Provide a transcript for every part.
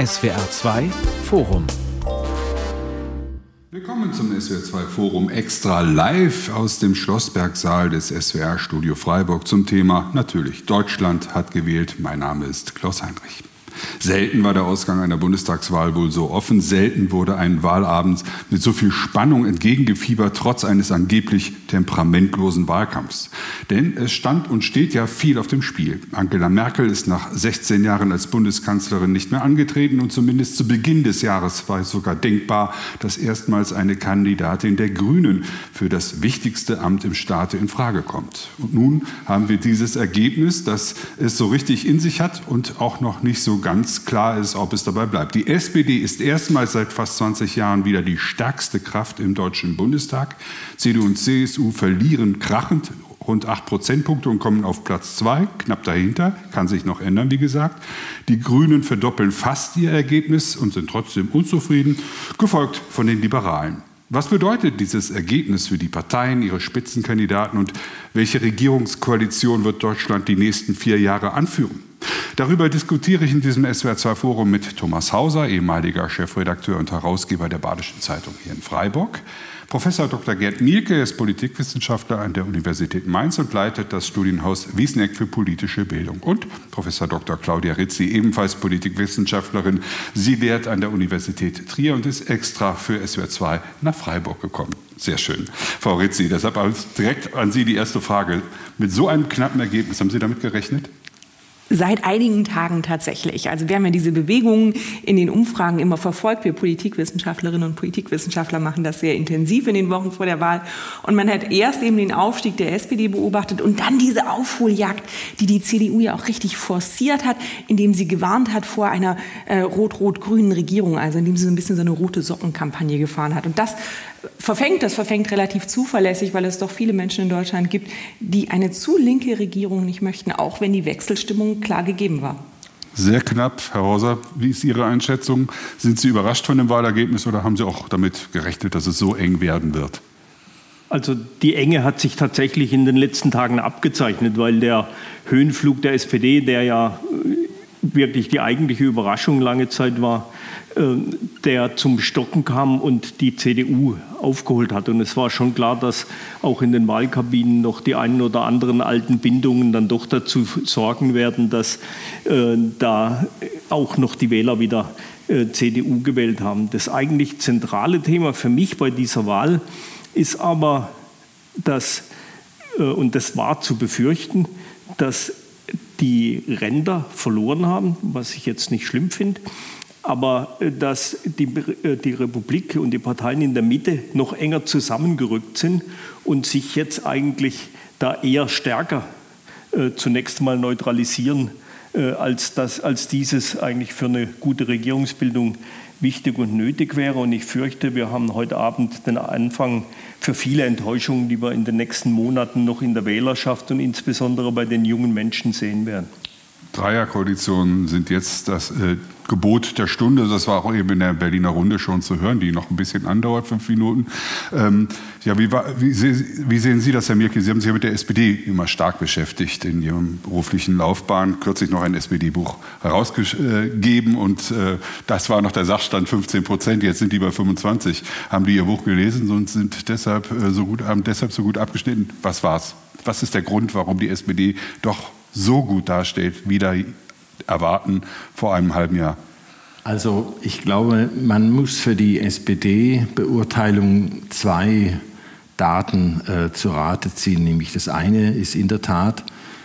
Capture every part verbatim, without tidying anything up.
S W R zwei Forum. Willkommen zum S W R zwei Forum Extra live aus dem Schlossbergsaal des S W R Studio Freiburg zum Thema natürlich Deutschland hat gewählt. Mein Name ist Klaus Heinrich. Selten war der Ausgang einer Bundestagswahl wohl so offen. Selten wurde ein Wahlabend mit so viel Spannung entgegengefiebert, trotz eines angeblich temperamentlosen Wahlkampfs. Denn es stand und steht ja viel auf dem Spiel. Angela Merkel ist nach sechzehn Jahren als Bundeskanzlerin nicht mehr angetreten und zumindest zu Beginn des Jahres war es sogar denkbar, dass erstmals eine Kandidatin der Grünen für das wichtigste Amt im Staate in Frage kommt. Und nun haben wir dieses Ergebnis, das es so richtig in sich hat und auch noch nicht so ganz klar ist, ob es dabei bleibt. Die S P D ist erstmals seit fast zwanzig Jahren wieder die stärkste Kraft im Deutschen Bundestag. C D U und C S U verlieren krachend rund acht Prozentpunkte und kommen auf Platz zwei, knapp dahinter, kann sich noch ändern, wie gesagt. Die Grünen verdoppeln fast ihr Ergebnis und sind trotzdem unzufrieden, gefolgt von den Liberalen. Was bedeutet dieses Ergebnis für die Parteien, ihre Spitzenkandidaten und welche Regierungskoalition wird Deutschland die nächsten vier Jahre anführen? Darüber diskutiere ich in diesem S W R zwei Forum mit Thomas Hauser, ehemaliger Chefredakteur und Herausgeber der Badischen Zeitung hier in Freiburg. Professor Doktor Gerd Mielke ist Politikwissenschaftler an der Universität Mainz und leitet das Studienhaus Wiesneck für politische Bildung. Und Professor Doktor Claudia Rizzi, ebenfalls Politikwissenschaftlerin. Sie lehrt an der Universität Trier und ist extra für S W R zwei nach Freiburg gekommen. Sehr schön. Frau Rizzi, deshalb direkt an Sie die erste Frage. Mit so einem knappen Ergebnis, haben Sie damit gerechnet? Seit einigen Tagen tatsächlich. Also wir haben ja diese Bewegungen in den Umfragen immer verfolgt. Wir Politikwissenschaftlerinnen und Politikwissenschaftler machen das sehr intensiv in den Wochen vor der Wahl. Und man hat erst eben den Aufstieg der S P D beobachtet und dann diese Aufholjagd, die die C D U ja auch richtig forciert hat, indem sie gewarnt hat vor einer äh, rot-rot-grünen Regierung, also indem sie so ein bisschen so eine rote Sockenkampagne gefahren hat. Und das verfängt, das verfängt relativ zuverlässig, weil es doch viele Menschen in Deutschland gibt, die eine zu linke Regierung nicht möchten, auch wenn die Wechselstimmung klar gegeben war. Sehr knapp. Herr Hauser, wie ist Ihre Einschätzung? Sind Sie überrascht von dem Wahlergebnis oder haben Sie auch damit gerechnet, dass es so eng werden wird? Also die Enge hat sich tatsächlich in den letzten Tagen abgezeichnet, weil der Höhenflug der S P D, der ja wirklich die eigentliche Überraschung lange Zeit war, der zum Stocken kam und die C D U aufgeholt hat. Und es war schon klar, dass auch in den Wahlkabinen noch die einen oder anderen alten Bindungen dann doch dazu sorgen werden, dass äh, da auch noch die Wähler wieder äh, C D U gewählt haben. Das eigentlich zentrale Thema für mich bei dieser Wahl ist aber, dass, äh, und das war zu befürchten, dass die Ränder verloren haben, was ich jetzt nicht schlimm finde, aber dass die, die Republik und die Parteien in der Mitte noch enger zusammengerückt sind und sich jetzt eigentlich da eher stärker äh, zunächst mal neutralisieren, äh, als, das, als dieses eigentlich für eine gute Regierungsbildung wichtig und nötig wäre. Und ich fürchte, wir haben heute Abend den Anfang für viele Enttäuschungen, die wir in den nächsten Monaten noch in der Wählerschaft und insbesondere bei den jungen Menschen sehen werden. Dreierkoalitionen sind jetzt das äh, Gebot der Stunde. Das war auch eben in der Berliner Runde schon zu hören, die noch ein bisschen andauert, fünf Minuten. Ähm, ja, wie, war, wie, wie sehen Sie das, Herr Mielke? Sie haben sich ja mit der S P D immer stark beschäftigt in Ihrem beruflichen Laufbahn. Kürzlich noch ein S P D-Buch herausgegeben und äh, das war noch der Sachstand fünfzehn Prozent. Jetzt sind die bei fünfundzwanzig. Haben die Ihr Buch gelesen und sind deshalb äh, so gut, haben deshalb so gut abgeschnitten? Was war's? Was ist der Grund, warum die S P D doch so gut dasteht, wie da erwarten vor einem halben Jahr? Also ich glaube, man muss für die S P D-Beurteilung zwei Daten äh, zu Rate ziehen. Nämlich das eine ist in der Tat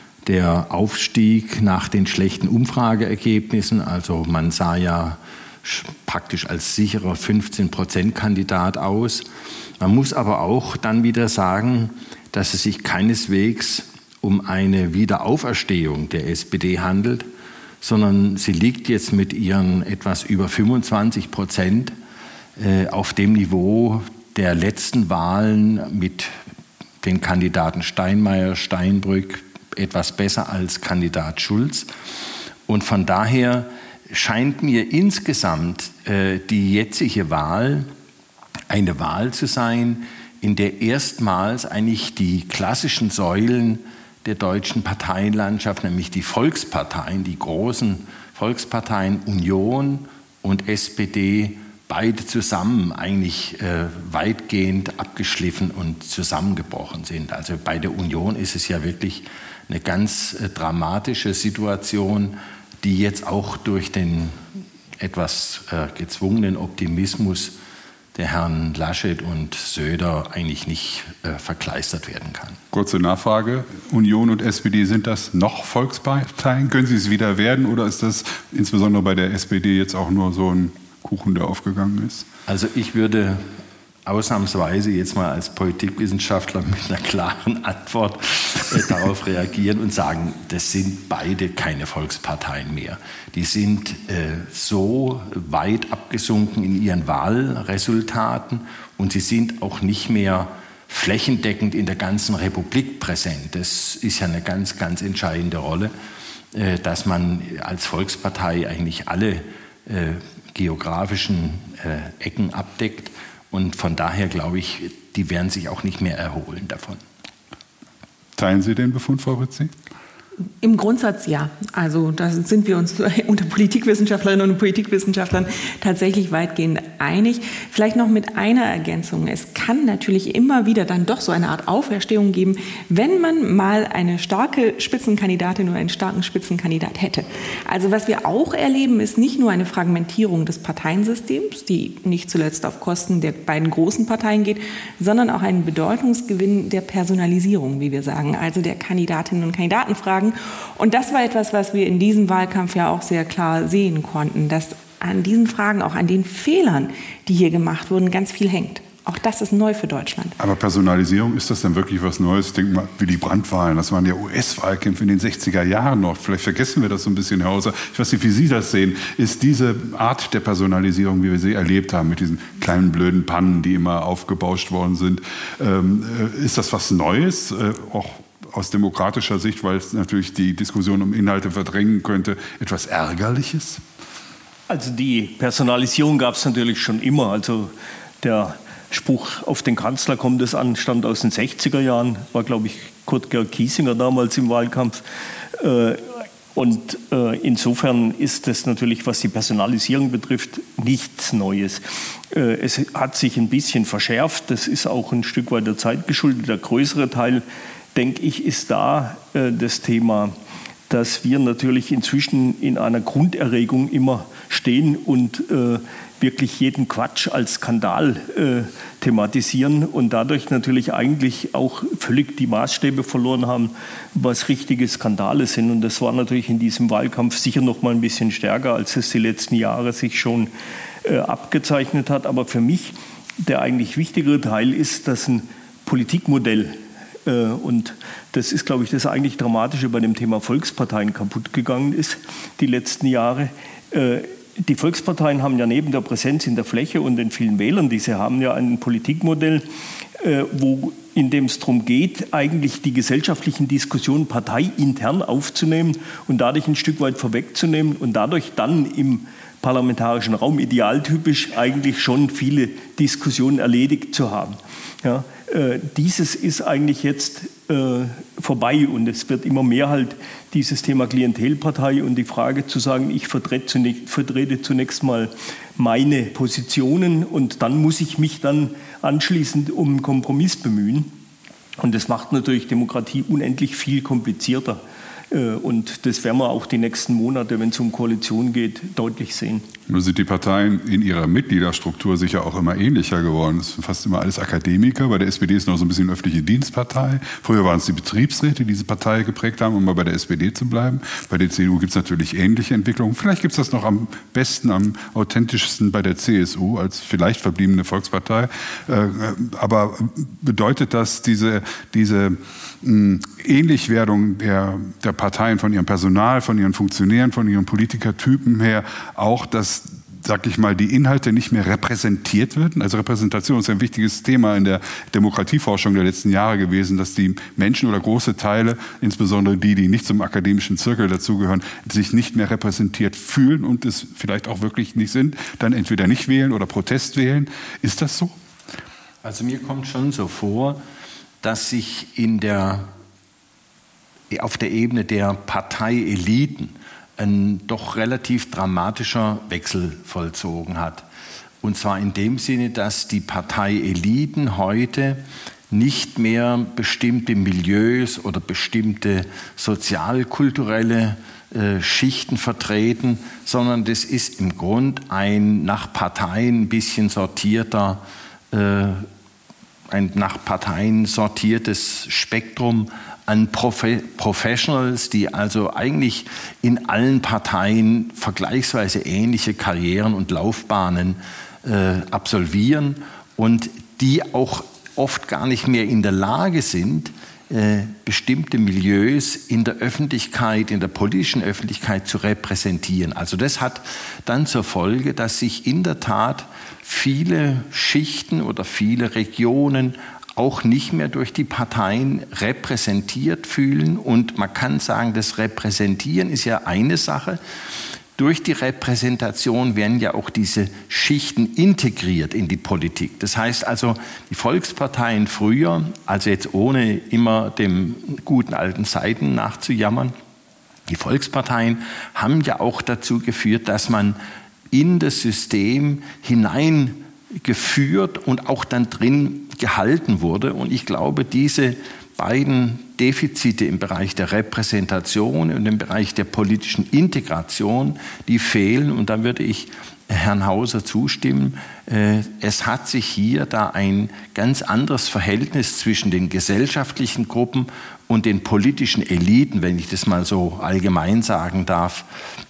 der Aufstieg nach den schlechten Umfrageergebnissen. Also man sah ja praktisch als sicherer fünfzehn-Prozent-Kandidat aus. Man muss aber auch dann wieder sagen, dass es sich keineswegs um eine Wiederauferstehung der S P D handelt, sondern sie liegt jetzt mit ihren etwas über fünfundzwanzig Prozent äh, auf dem Niveau der letzten Wahlen mit den Kandidaten Steinmeier, Steinbrück, etwas besser als Kandidat Schulz. Und von daher scheint mir insgesamt äh, die jetzige Wahl eine Wahl zu sein, in der erstmals eigentlich die klassischen Säulen der deutschen Parteienlandschaft, nämlich die Volksparteien, die großen Volksparteien Union, und S P D beide zusammen eigentlich äh, weitgehend abgeschliffen und zusammengebrochen sind. Also bei der Union ist es ja wirklich eine ganz äh, dramatische Situation, die jetzt auch durch den etwas äh, gezwungenen Optimismus der Herren Laschet und Söder eigentlich nicht äh, verkleistert werden kann. Kurze Nachfrage. Union und S P D, sind das noch Volksparteien? Können sie es wieder werden oder ist das insbesondere bei der S P D jetzt auch nur so ein Kuchen, der aufgegangen ist? Also ich würde ausnahmsweise jetzt mal als Politikwissenschaftler mit einer klaren Antwort äh, darauf reagieren und sagen, das sind beide keine Volksparteien mehr. Die sind äh, so weit abgesunken in ihren Wahlresultaten und sie sind auch nicht mehr flächendeckend in der ganzen Republik präsent. Das ist ja eine ganz, ganz entscheidende Rolle, äh, dass man als Volkspartei eigentlich alle äh, geografischen äh, Ecken abdeckt. Und von daher glaube ich, die werden sich auch nicht mehr erholen davon. Teilen Sie den Befund, Frau Rizzi? Im Grundsatz ja. Also da sind wir uns unter Politikwissenschaftlerinnen und Politikwissenschaftlern tatsächlich weitgehend einig. Vielleicht noch mit einer Ergänzung. Es kann natürlich immer wieder dann doch so eine Art Auferstehung geben, wenn man mal eine starke Spitzenkandidatin oder einen starken Spitzenkandidat hätte. Also was wir auch erleben, ist nicht nur eine Fragmentierung des Parteiensystems, die nicht zuletzt auf Kosten der beiden großen Parteien geht, sondern auch einen Bedeutungsgewinn der Personalisierung, wie wir sagen, also der Kandidatinnen und Kandidatenfragen. Und das war etwas, was wir in diesem Wahlkampf ja auch sehr klar sehen konnten, dass an diesen Fragen, auch an den Fehlern, die hier gemacht wurden, ganz viel hängt. Auch das ist neu für Deutschland. Aber Personalisierung, ist das denn wirklich was Neues? Ich denke mal, wie die Brandwahlen, das waren ja U S-Wahlkämpfe in den sechziger Jahren noch. Vielleicht vergessen wir das so ein bisschen, Herr Hauser. Ich weiß nicht, wie Sie das sehen. Ist diese Art der Personalisierung, wie wir sie erlebt haben, mit diesen kleinen blöden Pannen, die immer aufgebauscht worden sind, ähm, ist das was Neues? Äh, auch aus demokratischer Sicht, weil es natürlich die Diskussion um Inhalte verdrängen könnte, etwas Ärgerliches? Also die Personalisierung gab es natürlich schon immer. Also der Spruch, auf den Kanzler kommt es an, stammt aus den sechziger Jahren, war, glaube ich, Kurt Georg Kiesinger damals im Wahlkampf. Und insofern ist das natürlich, was die Personalisierung betrifft, nichts Neues. Es hat sich ein bisschen verschärft, das ist auch ein Stück weit der Zeit geschuldet. Der größere Teil, denke ich, ist da äh, das Thema, dass wir natürlich inzwischen in einer Grunderregung immer stehen und äh, wirklich jeden Quatsch als Skandal äh, thematisieren und dadurch natürlich eigentlich auch völlig die Maßstäbe verloren haben, was richtige Skandale sind. Und das war natürlich in diesem Wahlkampf sicher noch mal ein bisschen stärker, als es die letzten Jahre sich schon äh, abgezeichnet hat. Aber für mich der eigentlich wichtigere Teil ist, dass ein Politikmodell, und das ist, glaube ich, das eigentlich Dramatische bei dem Thema Volksparteien kaputt gegangen ist, die letzten Jahre. Die Volksparteien haben ja neben der Präsenz in der Fläche und den vielen Wählern, die sie haben, ja ein Politikmodell, wo, in dem es darum geht, eigentlich die gesellschaftlichen Diskussionen parteiintern aufzunehmen und dadurch ein Stück weit vorwegzunehmen und dadurch dann im parlamentarischen Raum idealtypisch eigentlich schon viele Diskussionen erledigt zu haben. Ja, äh, dieses ist eigentlich jetzt äh, vorbei und es wird immer mehr halt dieses Thema Klientelpartei und die Frage zu sagen, ich vertrete zunächst, vertrete zunächst mal meine Positionen und dann muss ich mich dann anschließend um einen Kompromiss bemühen. Und das macht natürlich Demokratie unendlich viel komplizierter. Und das werden wir auch die nächsten Monate, wenn es um Koalition geht, deutlich sehen. Nun sind die Parteien in ihrer Mitgliederstruktur sicher auch immer ähnlicher geworden. Es sind fast immer alles Akademiker. Bei der S P D ist noch so ein bisschen öffentliche Dienstpartei. Früher waren es die Betriebsräte, die diese Partei geprägt haben, um mal bei der S P D zu bleiben. Bei der C D U gibt es natürlich ähnliche Entwicklungen. Vielleicht gibt es das noch am besten, am authentischsten bei der C S U als vielleicht verbliebene Volkspartei. Aber bedeutet das diese, diese Ähnlichwerdung der, der Parteien von ihrem Personal, von ihren Funktionären, von ihren Politikertypen her auch, dass, sag ich mal, die Inhalte nicht mehr repräsentiert werden? Also Repräsentation ist ein wichtiges Thema in der Demokratieforschung der letzten Jahre gewesen, dass die Menschen oder große Teile, insbesondere die, die nicht zum akademischen Zirkel dazugehören, sich nicht mehr repräsentiert fühlen und es vielleicht auch wirklich nicht sind, dann entweder nicht wählen oder Protest wählen. Ist das so? Also mir kommt schon so vor, dass sich in der, auf der Ebene der Parteieliten ein doch relativ dramatischer Wechsel vollzogen hat. Und zwar in dem Sinne, dass die Parteieliten heute nicht mehr bestimmte Milieus oder bestimmte sozialkulturelle äh, Schichten vertreten, sondern das ist im Grunde ein nach Parteien ein bisschen sortierter, äh, ein nach Parteien sortiertes Spektrum an Profe- Professionals, die also eigentlich in allen Parteien vergleichsweise ähnliche Karrieren und Laufbahnen äh, absolvieren und die auch oft gar nicht mehr in der Lage sind, äh, bestimmte Milieus in der Öffentlichkeit, in der politischen Öffentlichkeit zu repräsentieren. Also das hat dann zur Folge, dass sich in der Tat viele Schichten oder viele Regionen auch nicht mehr durch die Parteien repräsentiert fühlen. Und man kann sagen, das Repräsentieren ist ja eine Sache. Durch die Repräsentation werden ja auch diese Schichten integriert in die Politik. Das heißt also, die Volksparteien früher, also jetzt ohne immer dem guten alten Zeiten nachzujammern, die Volksparteien haben ja auch dazu geführt, dass man in das System hineingeführt und auch dann drin gehalten wurde. Und ich glaube, diese beiden Defizite im Bereich der Repräsentation und im Bereich der politischen Integration, die fehlen. Und da würde ich Herrn Hauser zustimmen. Es hat sich hier da ein ganz anderes Verhältnis zwischen den gesellschaftlichen Gruppen und den politischen Eliten, wenn ich das mal so allgemein sagen darf,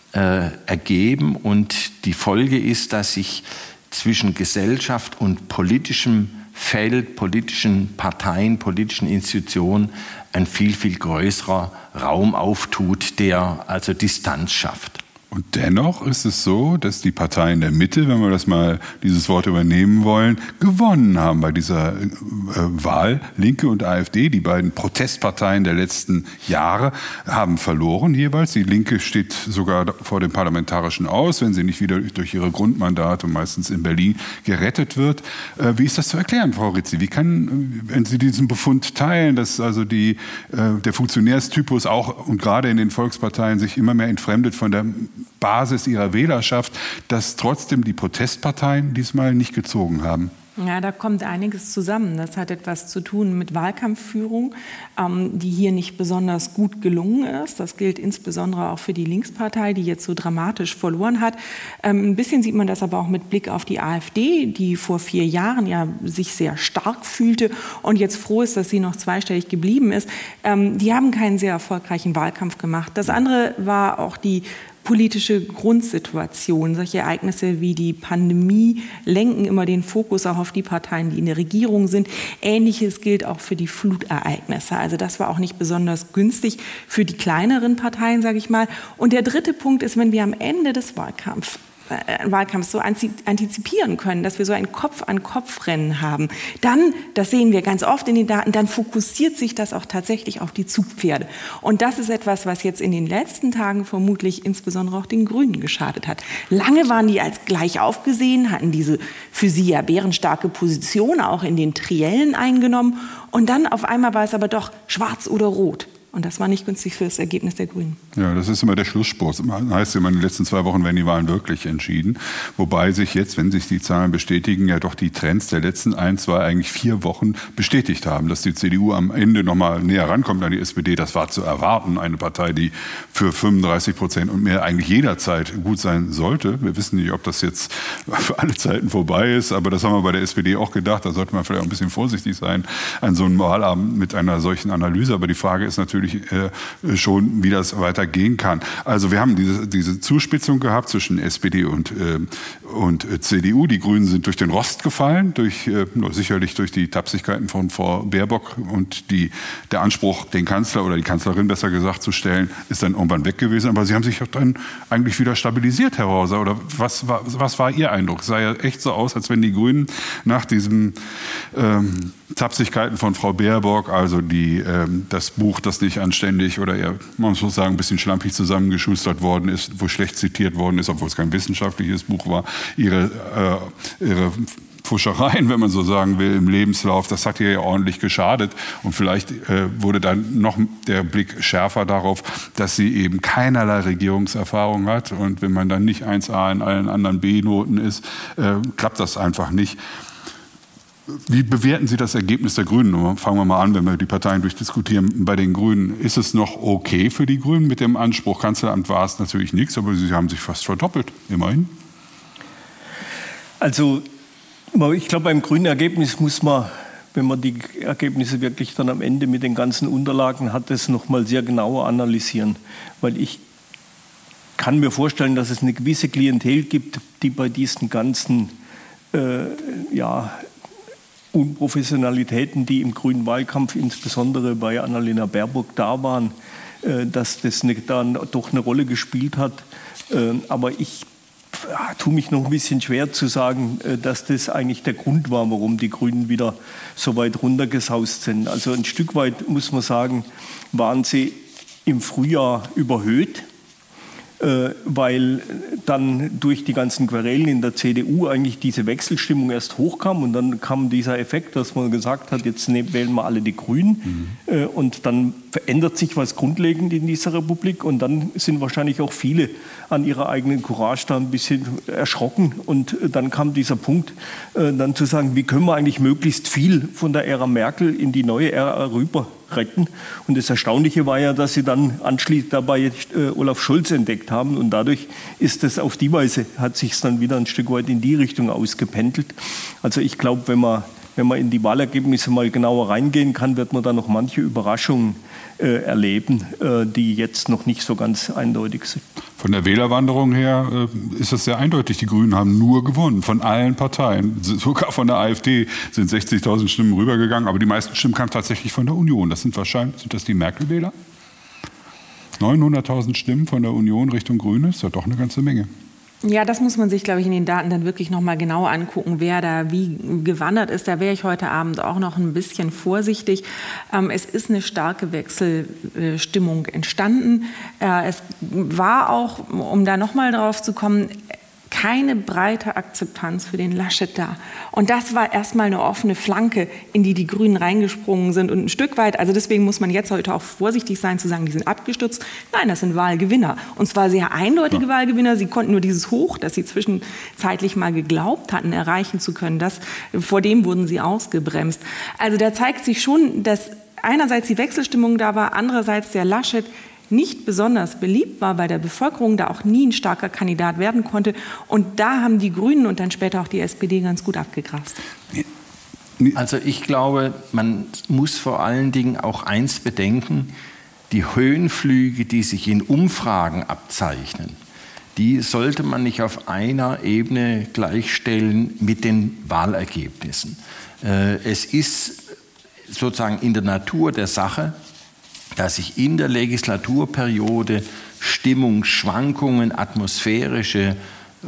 ergeben. Und die Folge ist, dass sich zwischen Gesellschaft und politischem Feld, politischen Parteien, politischen Institutionen ein viel, viel größerer Raum auftut, der also Distanz schafft. Und dennoch ist es so, dass die Parteien der Mitte, wenn wir das mal dieses Wort übernehmen wollen, gewonnen haben bei dieser äh, Wahl. Linke und AfD, die beiden Protestparteien der letzten Jahre, haben verloren jeweils. Die Linke steht sogar vor dem Parlamentarischen Aus, wenn sie nicht wieder durch ihre Grundmandate, meistens in Berlin, gerettet wird. Äh, wie ist das zu erklären, Frau Rizzi? Wie kann, wenn Sie diesen Befund teilen, dass also die, äh, der Funktionärstypus auch und gerade in den Volksparteien sich immer mehr entfremdet von der Basis ihrer Wählerschaft, dass trotzdem die Protestparteien diesmal nicht gezogen haben? Ja, da kommt einiges zusammen. Das hat etwas zu tun mit Wahlkampfführung, ähm, die hier nicht besonders gut gelungen ist. Das gilt insbesondere auch für die Linkspartei, die jetzt so dramatisch verloren hat. Ähm, ein bisschen sieht man das aber auch mit Blick auf die AfD, die vor vier Jahren ja sich sehr stark fühlte und jetzt froh ist, dass sie noch zweistellig geblieben ist. Ähm, die haben keinen sehr erfolgreichen Wahlkampf gemacht. Das andere war auch die politische Grundsituation. Solche Ereignisse wie die Pandemie lenken immer den Fokus auch auf die Parteien, die in der Regierung sind. Ähnliches gilt auch für die Flutereignisse. Also das war auch nicht besonders günstig für die kleineren Parteien, sage ich mal. Und der dritte Punkt ist, wenn wir am Ende des Wahlkampfs Wahlkampf so antizipieren können, dass wir so ein Kopf-an-Kopf-Rennen haben, dann, das sehen wir ganz oft in den Daten, dann fokussiert sich das auch tatsächlich auf die Zugpferde. Und das ist etwas, was jetzt in den letzten Tagen vermutlich insbesondere auch den Grünen geschadet hat. Lange waren die als gleich aufgesehen, hatten diese für sie ja bärenstarke Position auch in den Triellen eingenommen. Und dann auf einmal war es aber doch schwarz oder rot. Und das war nicht günstig für das Ergebnis der Grünen. Ja, das ist immer der Schlussspurt. Das heißt immer, in den letzten zwei Wochen werden die Wahlen wirklich entschieden. Wobei sich jetzt, wenn sich die Zahlen bestätigen, ja doch die Trends der letzten ein, zwei, eigentlich vier Wochen bestätigt haben. Dass die C D U am Ende noch mal näher rankommt an die S P D, das war zu erwarten. Eine Partei, die für fünfunddreißig Prozent und mehr eigentlich jederzeit gut sein sollte. Wir wissen nicht, ob das jetzt für alle Zeiten vorbei ist, aber das haben wir bei der S P D auch gedacht. Da sollte man vielleicht auch ein bisschen vorsichtig sein an so einem Wahlabend mit einer solchen Analyse. Aber die Frage ist natürlich, schon, wie das weitergehen kann. Also wir haben diese, diese Zuspitzung gehabt zwischen S P D und, äh, und C D U. Die Grünen sind durch den Rost gefallen, durch, äh, sicherlich durch die Tapsigkeiten von Frau Baerbock und die, der Anspruch, den Kanzler oder die Kanzlerin besser gesagt zu stellen, ist dann irgendwann weg gewesen. Aber Sie haben sich dann eigentlich wieder stabilisiert, Herr Hauser. Oder was war, was war Ihr Eindruck? Es sah ja echt so aus, als wenn die Grünen nach diesen ähm, Tapsigkeiten von Frau Baerbock, also die, ähm, das Buch, das nicht anständig oder eher, man muss sagen, ein bisschen schlampig zusammengeschustert worden ist, wo schlecht zitiert worden ist, obwohl es kein wissenschaftliches Buch war, ihre, äh, ihre Pfuschereien, wenn man so sagen will, im Lebenslauf, das hat ihr ja ordentlich geschadet. Und vielleicht äh, wurde dann noch der Blick schärfer darauf, dass sie eben keinerlei Regierungserfahrung hat. Und wenn man dann nicht eins a in allen anderen B-Noten ist, äh, klappt das einfach nicht. Wie bewerten Sie das Ergebnis der Grünen? Fangen wir mal an, wenn wir die Parteien durchdiskutieren. Bei den Grünen, ist es noch okay für die Grünen mit dem Anspruch? Kanzleramt war es natürlich nichts, aber sie haben sich fast verdoppelt, immerhin. Also ich glaube, beim grünen Ergebnis muss man, wenn man die Ergebnisse wirklich dann am Ende mit den ganzen Unterlagen hat, das nochmal sehr genauer analysieren. Weil ich kann mir vorstellen, dass es eine gewisse Klientel gibt, die bei diesen ganzen äh, ja, Unprofessionalitäten, die im grünen Wahlkampf, insbesondere bei Annalena Baerbock, da waren, dass das dann doch eine Rolle gespielt hat. Aber ich ja, tue mich noch ein bisschen schwer zu sagen, dass das eigentlich der Grund war, warum die Grünen wieder so weit runtergesaust sind. Also ein Stück weit, muss man sagen, waren sie im Frühjahr überhöht, weil dann durch die ganzen Querelen in der C D U eigentlich diese Wechselstimmung erst hochkam und dann kam dieser Effekt, dass man gesagt hat, jetzt wählen wir alle die Grünen mhm. und dann verändert sich was grundlegend in dieser Republik und dann sind wahrscheinlich auch viele an ihrer eigenen Courage da ein bisschen erschrocken und dann kam dieser Punkt, dann zu sagen, wie können wir eigentlich möglichst viel von der Ära Merkel in die neue Ära rüber retten. Und das Erstaunliche war ja, dass sie dann anschließend dabei äh, Olaf Scholz entdeckt haben und dadurch ist es auf die Weise, hat sich es dann wieder ein Stück weit in die Richtung ausgependelt. Also ich glaube, wenn man, wenn man in die Wahlergebnisse mal genauer reingehen kann, wird man da noch manche Überraschungen äh, erleben, äh, die jetzt noch nicht so ganz eindeutig sind. Von der Wählerwanderung her äh, ist es sehr eindeutig. Die Grünen haben nur gewonnen, von allen Parteien. Sogar von der AfD sind sechzigtausend Stimmen rübergegangen, aber die meisten Stimmen kamen tatsächlich von der Union. Das sind wahrscheinlich, sind das die Merkel-Wähler? neunhunderttausend Stimmen von der Union Richtung Grüne, ist ja doch eine ganze Menge. Ja, das muss man sich, glaube ich, in den Daten dann wirklich noch mal genau angucken, wer da wie gewandert ist. Da wäre ich heute Abend auch noch ein bisschen vorsichtig. Ähm, es ist eine starke Wechselstimmung entstanden. Äh, es war auch, um da noch mal drauf zu kommen, keine breite Akzeptanz für den Laschet da. Und das war erstmal eine offene Flanke, in die die Grünen reingesprungen sind. Und ein Stück weit, also deswegen muss man jetzt heute auch vorsichtig sein, zu sagen, die sind abgestürzt. Nein, das sind Wahlgewinner. Und zwar sehr eindeutige ja. Wahlgewinner. Sie konnten nur dieses Hoch, das sie zwischenzeitlich mal geglaubt hatten, erreichen zu können. Das, vor dem wurden sie ausgebremst. Also da zeigt sich schon, dass einerseits die Wechselstimmung da war, andererseits der Laschet nicht besonders beliebt war bei der Bevölkerung, da auch nie ein starker Kandidat werden konnte. Und da haben die Grünen und dann später auch die S P D ganz gut abgegrast. Also ich glaube, man muss vor allen Dingen auch eins bedenken, die Höhenflüge, die sich in Umfragen abzeichnen, die sollte man nicht auf einer Ebene gleichstellen mit den Wahlergebnissen. Es ist sozusagen in der Natur der Sache, dass sich in der Legislaturperiode Stimmungsschwankungen, atmosphärische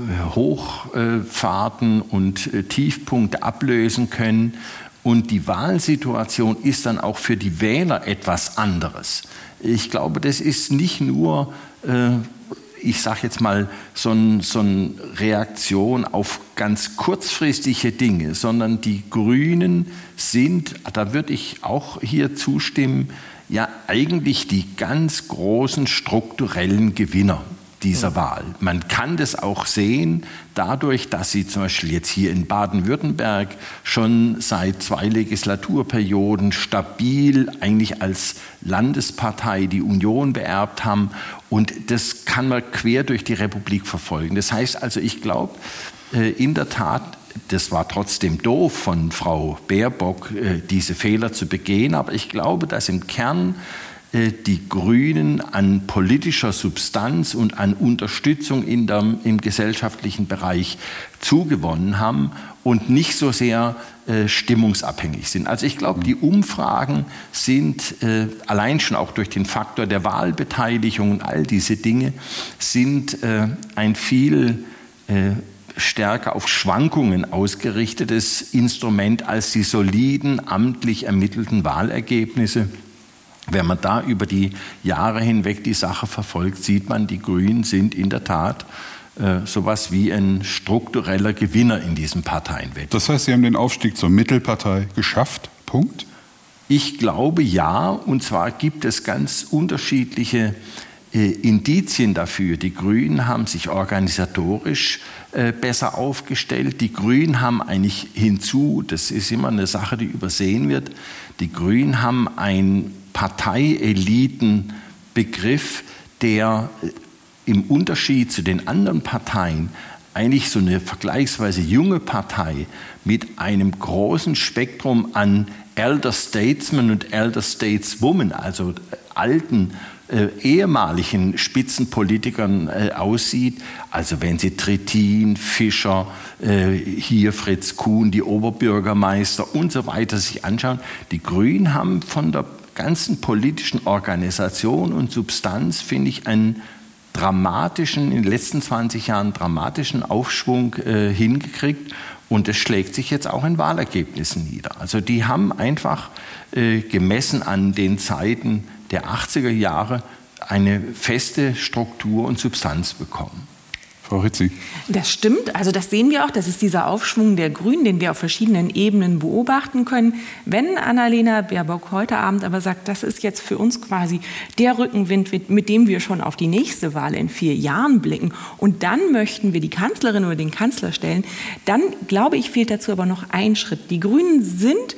Hochfahrten und Tiefpunkte ablösen können. Und die Wahlsituation ist dann auch für die Wähler etwas anderes. Ich glaube, das ist nicht nur, ich sage jetzt mal, so eine so eine Reaktion auf ganz kurzfristige Dinge, sondern die Grünen sind, da würde ich auch hier zustimmen, ja eigentlich die ganz großen strukturellen Gewinner dieser Wahl. Man kann das auch sehen, dadurch, dass sie zum Beispiel jetzt hier in Baden-Württemberg schon seit zwei Legislaturperioden stabil eigentlich als Landespartei die Union beerbt haben. Und das kann man quer durch die Republik verfolgen. Das heißt also, ich glaube, in der Tat, das war trotzdem doof von Frau Baerbock, diese Fehler zu begehen. Aber ich glaube, dass im Kern die Grünen an politischer Substanz und an Unterstützung in der, im gesellschaftlichen Bereich zugewonnen haben und nicht so sehr äh, stimmungsabhängig sind. Also ich glaube, die Umfragen sind äh, allein schon auch durch den Faktor der Wahlbeteiligung und all diese Dinge sind äh, ein viel äh, stärker auf Schwankungen ausgerichtetes Instrument als die soliden, amtlich ermittelten Wahlergebnisse. Wenn man da über die Jahre hinweg die Sache verfolgt, sieht man, die Grünen sind in der Tat äh, sowas wie ein struktureller Gewinner in diesem Parteienwettbewerb. Das heißt, Sie haben den Aufstieg zur Mittelpartei geschafft, Punkt? Ich glaube ja, und zwar gibt es ganz unterschiedliche äh, Indizien dafür. Die Grünen haben sich organisatorisch äh, besser aufgestellt. Die Grünen haben eigentlich hinzu, das ist immer eine Sache, die übersehen wird, die Grünen haben einen Parteielitenbegriff, der äh, im Unterschied zu den anderen Parteien eigentlich so eine vergleichsweise junge Partei mit einem großen Spektrum an Elder Statesmen und Elder Stateswomen, also alten, äh, ehemaligen Spitzenpolitikern äh, aussieht. Also wenn Sie Trittin, Fischer, äh, hier Fritz Kuhn, die Oberbürgermeister und so weiter sich anschauen. Die Grünen haben von der ganzen politischen Organisation und Substanz, finde ich, einen dramatischen, in den letzten zwanzig Jahren dramatischen Aufschwung äh, hingekriegt. Und das schlägt sich jetzt auch in Wahlergebnissen nieder. Also die haben einfach äh, gemessen an den Zeiten der achtziger Jahre eine feste Struktur und Substanz bekommen. Frau Rizzi. Das stimmt, also das sehen wir auch, das ist dieser Aufschwung der Grünen, den wir auf verschiedenen Ebenen beobachten können. Wenn Annalena Baerbock heute Abend aber sagt, das ist jetzt für uns quasi der Rückenwind, mit dem wir schon auf die nächste Wahl in vier Jahren blicken und dann möchten wir die Kanzlerin oder den Kanzler stellen, dann glaube ich, fehlt dazu aber noch ein Schritt. Die Grünen sind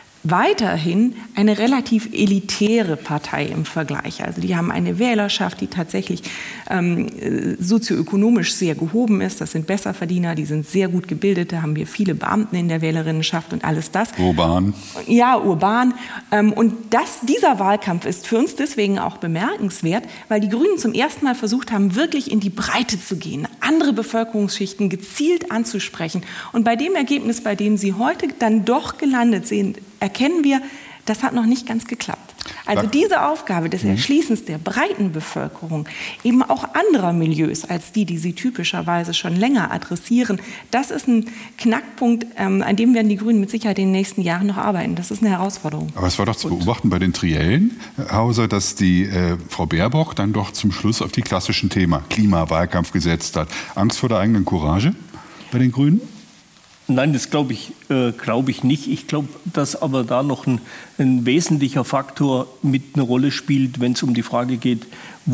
weiterhin eine relativ elitäre Partei im Vergleich. Also die haben eine Wählerschaft, die tatsächlich ähm, sozioökonomisch sehr gehoben ist. Das sind Besserverdiener, die sind sehr gut gebildet. Da haben wir viele Beamten in der Wählerinnenschaft und alles das. Urban. Ja, urban. Ähm, und das, dieser Wahlkampf ist für uns deswegen auch bemerkenswert, weil die Grünen zum ersten Mal versucht haben, wirklich in die Breite zu gehen, andere Bevölkerungsschichten gezielt anzusprechen. Und bei dem Ergebnis, bei dem sie heute dann doch gelandet sind, erkennen wir, das hat noch nicht ganz geklappt. Also diese Aufgabe des Erschließens der breiten Bevölkerung, eben auch anderer Milieus als die, die sie typischerweise schon länger adressieren, das ist ein Knackpunkt, ähm, an dem werden die Grünen mit Sicherheit in den nächsten Jahren noch arbeiten. Das ist eine Herausforderung. Aber es war doch zu beobachten bei den Triellen, Herr Hauser, dass die äh, Frau Baerbock dann doch zum Schluss auf die klassischen Themen Klimawahlkampf gesetzt hat. Angst vor der eigenen Courage bei den Grünen? Nein, das glaube ich, äh, glaube ich nicht. Ich glaube, dass aber da noch ein, ein wesentlicher Faktor mit eine Rolle spielt, wenn es um die Frage geht,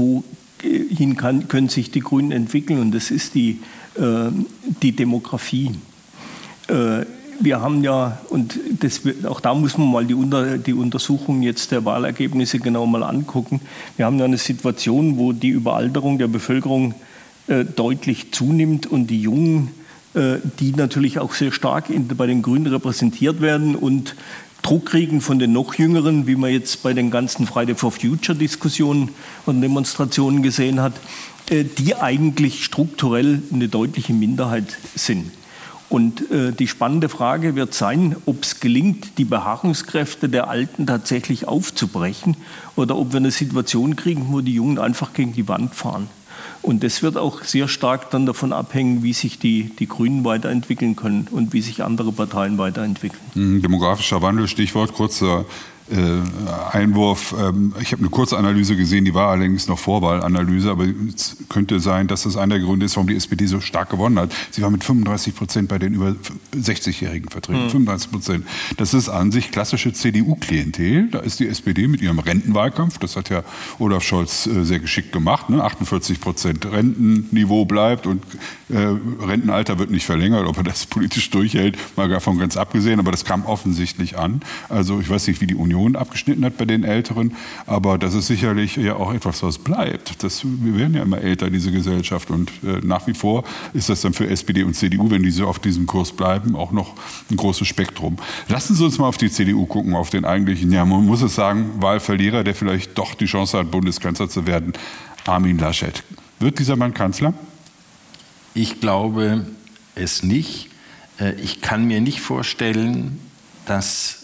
wohin kann, können sich die Grünen entwickeln. Und das ist die, äh, die Demografie. Äh, wir haben ja, und das, auch da muss man mal die, Unter, die Untersuchung jetzt der Wahlergebnisse genau mal angucken. Wir haben ja eine Situation, wo die Überalterung der Bevölkerung äh, deutlich zunimmt und die Jungen, die natürlich auch sehr stark in, bei den Grünen repräsentiert werden und Druck kriegen von den noch Jüngeren, wie man jetzt bei den ganzen Friday for Future Diskussionen und Demonstrationen gesehen hat, die eigentlich strukturell eine deutliche Minderheit sind. Und äh, die spannende Frage wird sein, ob es gelingt, die Beharrungskräfte der Alten tatsächlich aufzubrechen oder ob wir eine Situation kriegen, wo die Jungen einfach gegen die Wand fahren. Und das wird auch sehr stark dann davon abhängen, wie sich die, die Grünen weiterentwickeln können und wie sich andere Parteien weiterentwickeln. Demografischer Wandel, Stichwort, kurzer äh, Einwurf. Ähm, ich habe eine kurze Analyse gesehen, die war allerdings noch Vorwahlanalyse, aber es könnte sein, dass das einer der Gründe ist, warum die S P D so stark gewonnen hat. Sie war mit fünfunddreißig Prozent bei den über sechzigjährigen vertreten. Mhm. fünfunddreißig Prozent. Das ist an sich klassische C D U-Klientel. Da ist die S P D mit ihrem Rentenwahlkampf, das hat ja Olaf Scholz äh, sehr geschickt gemacht, ne? achtundvierzig Prozent Rentenniveau bleibt und äh, Rentenalter wird nicht verlängert, ob er das politisch durchhält, mal davon ganz abgesehen, aber das kam offensichtlich an. Also ich weiß nicht, wie die Union abgeschnitten hat bei den Älteren, aber das ist sicherlich ja auch etwas, was bleibt. Das, wir werden ja immer älter, diese Gesellschaft, und äh, nach wie vor ist das dann für S P D und C D U, wenn die so auf diesem Kurs bleiben, auch noch ein großes Spektrum. Lassen Sie uns mal auf die C D U gucken, auf den eigentlichen, ja, man muss es sagen, Wahlverlierer, der vielleicht doch die Chance hat, Bundeskanzler zu werden, Armin Laschet. Wird dieser Mann Kanzler? Ich glaube es nicht. Ich kann mir nicht vorstellen, dass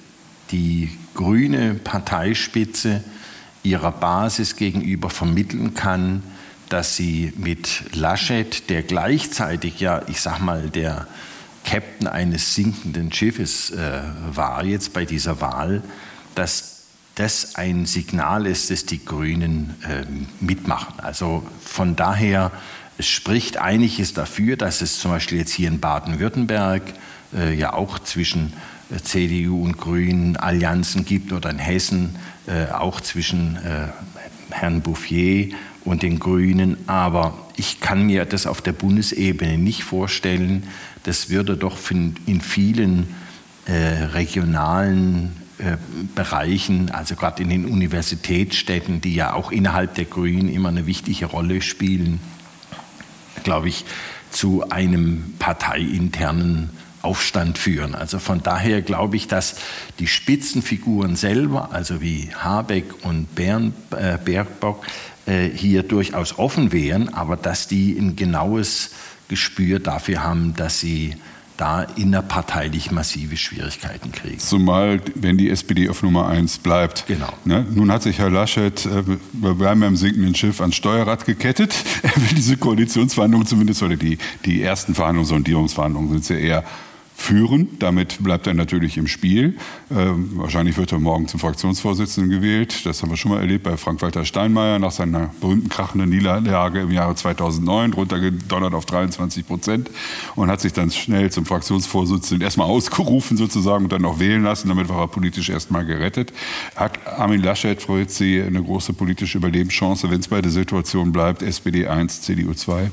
die grüne Parteispitze ihrer Basis gegenüber vermitteln kann, dass sie mit Laschet, der gleichzeitig ja, ich sag mal, der Captain eines sinkenden Schiffes äh, war jetzt bei dieser Wahl, dass das ein Signal ist, dass die Grünen äh, mitmachen. Also von daher es spricht einiges dafür, dass es zum Beispiel jetzt hier in Baden-Württemberg äh, ja auch zwischen äh, C D U und Grünen Allianzen gibt oder in Hessen äh, auch zwischen äh, Herrn Bouffier und den Grünen. Aber ich kann mir das auf der Bundesebene nicht vorstellen. Das würde doch in vielen äh, regionalen äh, Bereichen, also gerade in den Universitätsstädten, die ja auch innerhalb der Grünen immer eine wichtige Rolle spielen, glaube ich, zu einem parteiinternen Aufstand führen. Also von daher glaube ich, dass die Spitzenfiguren selber, also wie Habeck und Bern, äh, Baerbock, äh, hier durchaus offen wären, aber dass die ein genaues Gespür dafür haben, dass sie da innerparteilich massive Schwierigkeiten kriegen. Zumal, wenn die S P D auf Nummer eins bleibt. Genau. Ne? Nun hat sich Herr Laschet, äh, wir bleiben im sinkenden Schiff, ans Steuerrad gekettet. Er will diese Koalitionsverhandlungen zumindest, oder die, die ersten Verhandlungen, Sondierungsverhandlungen sind ja eher führen. Damit bleibt er natürlich im Spiel. Ähm, wahrscheinlich wird er morgen zum Fraktionsvorsitzenden gewählt. Das haben wir schon mal erlebt bei Frank-Walter Steinmeier nach seiner berühmten krachenden Niederlage im Jahre zweitausendneun, runtergedonnert auf dreiundzwanzig Prozent und hat sich dann schnell zum Fraktionsvorsitzenden erstmal ausgerufen sozusagen und dann noch wählen lassen. Damit war er politisch erstmal gerettet. Hat Armin Laschet, Frau Hitzi, eine große politische Überlebenschance, wenn es bei der Situation bleibt, S P D eins, C D U zwei?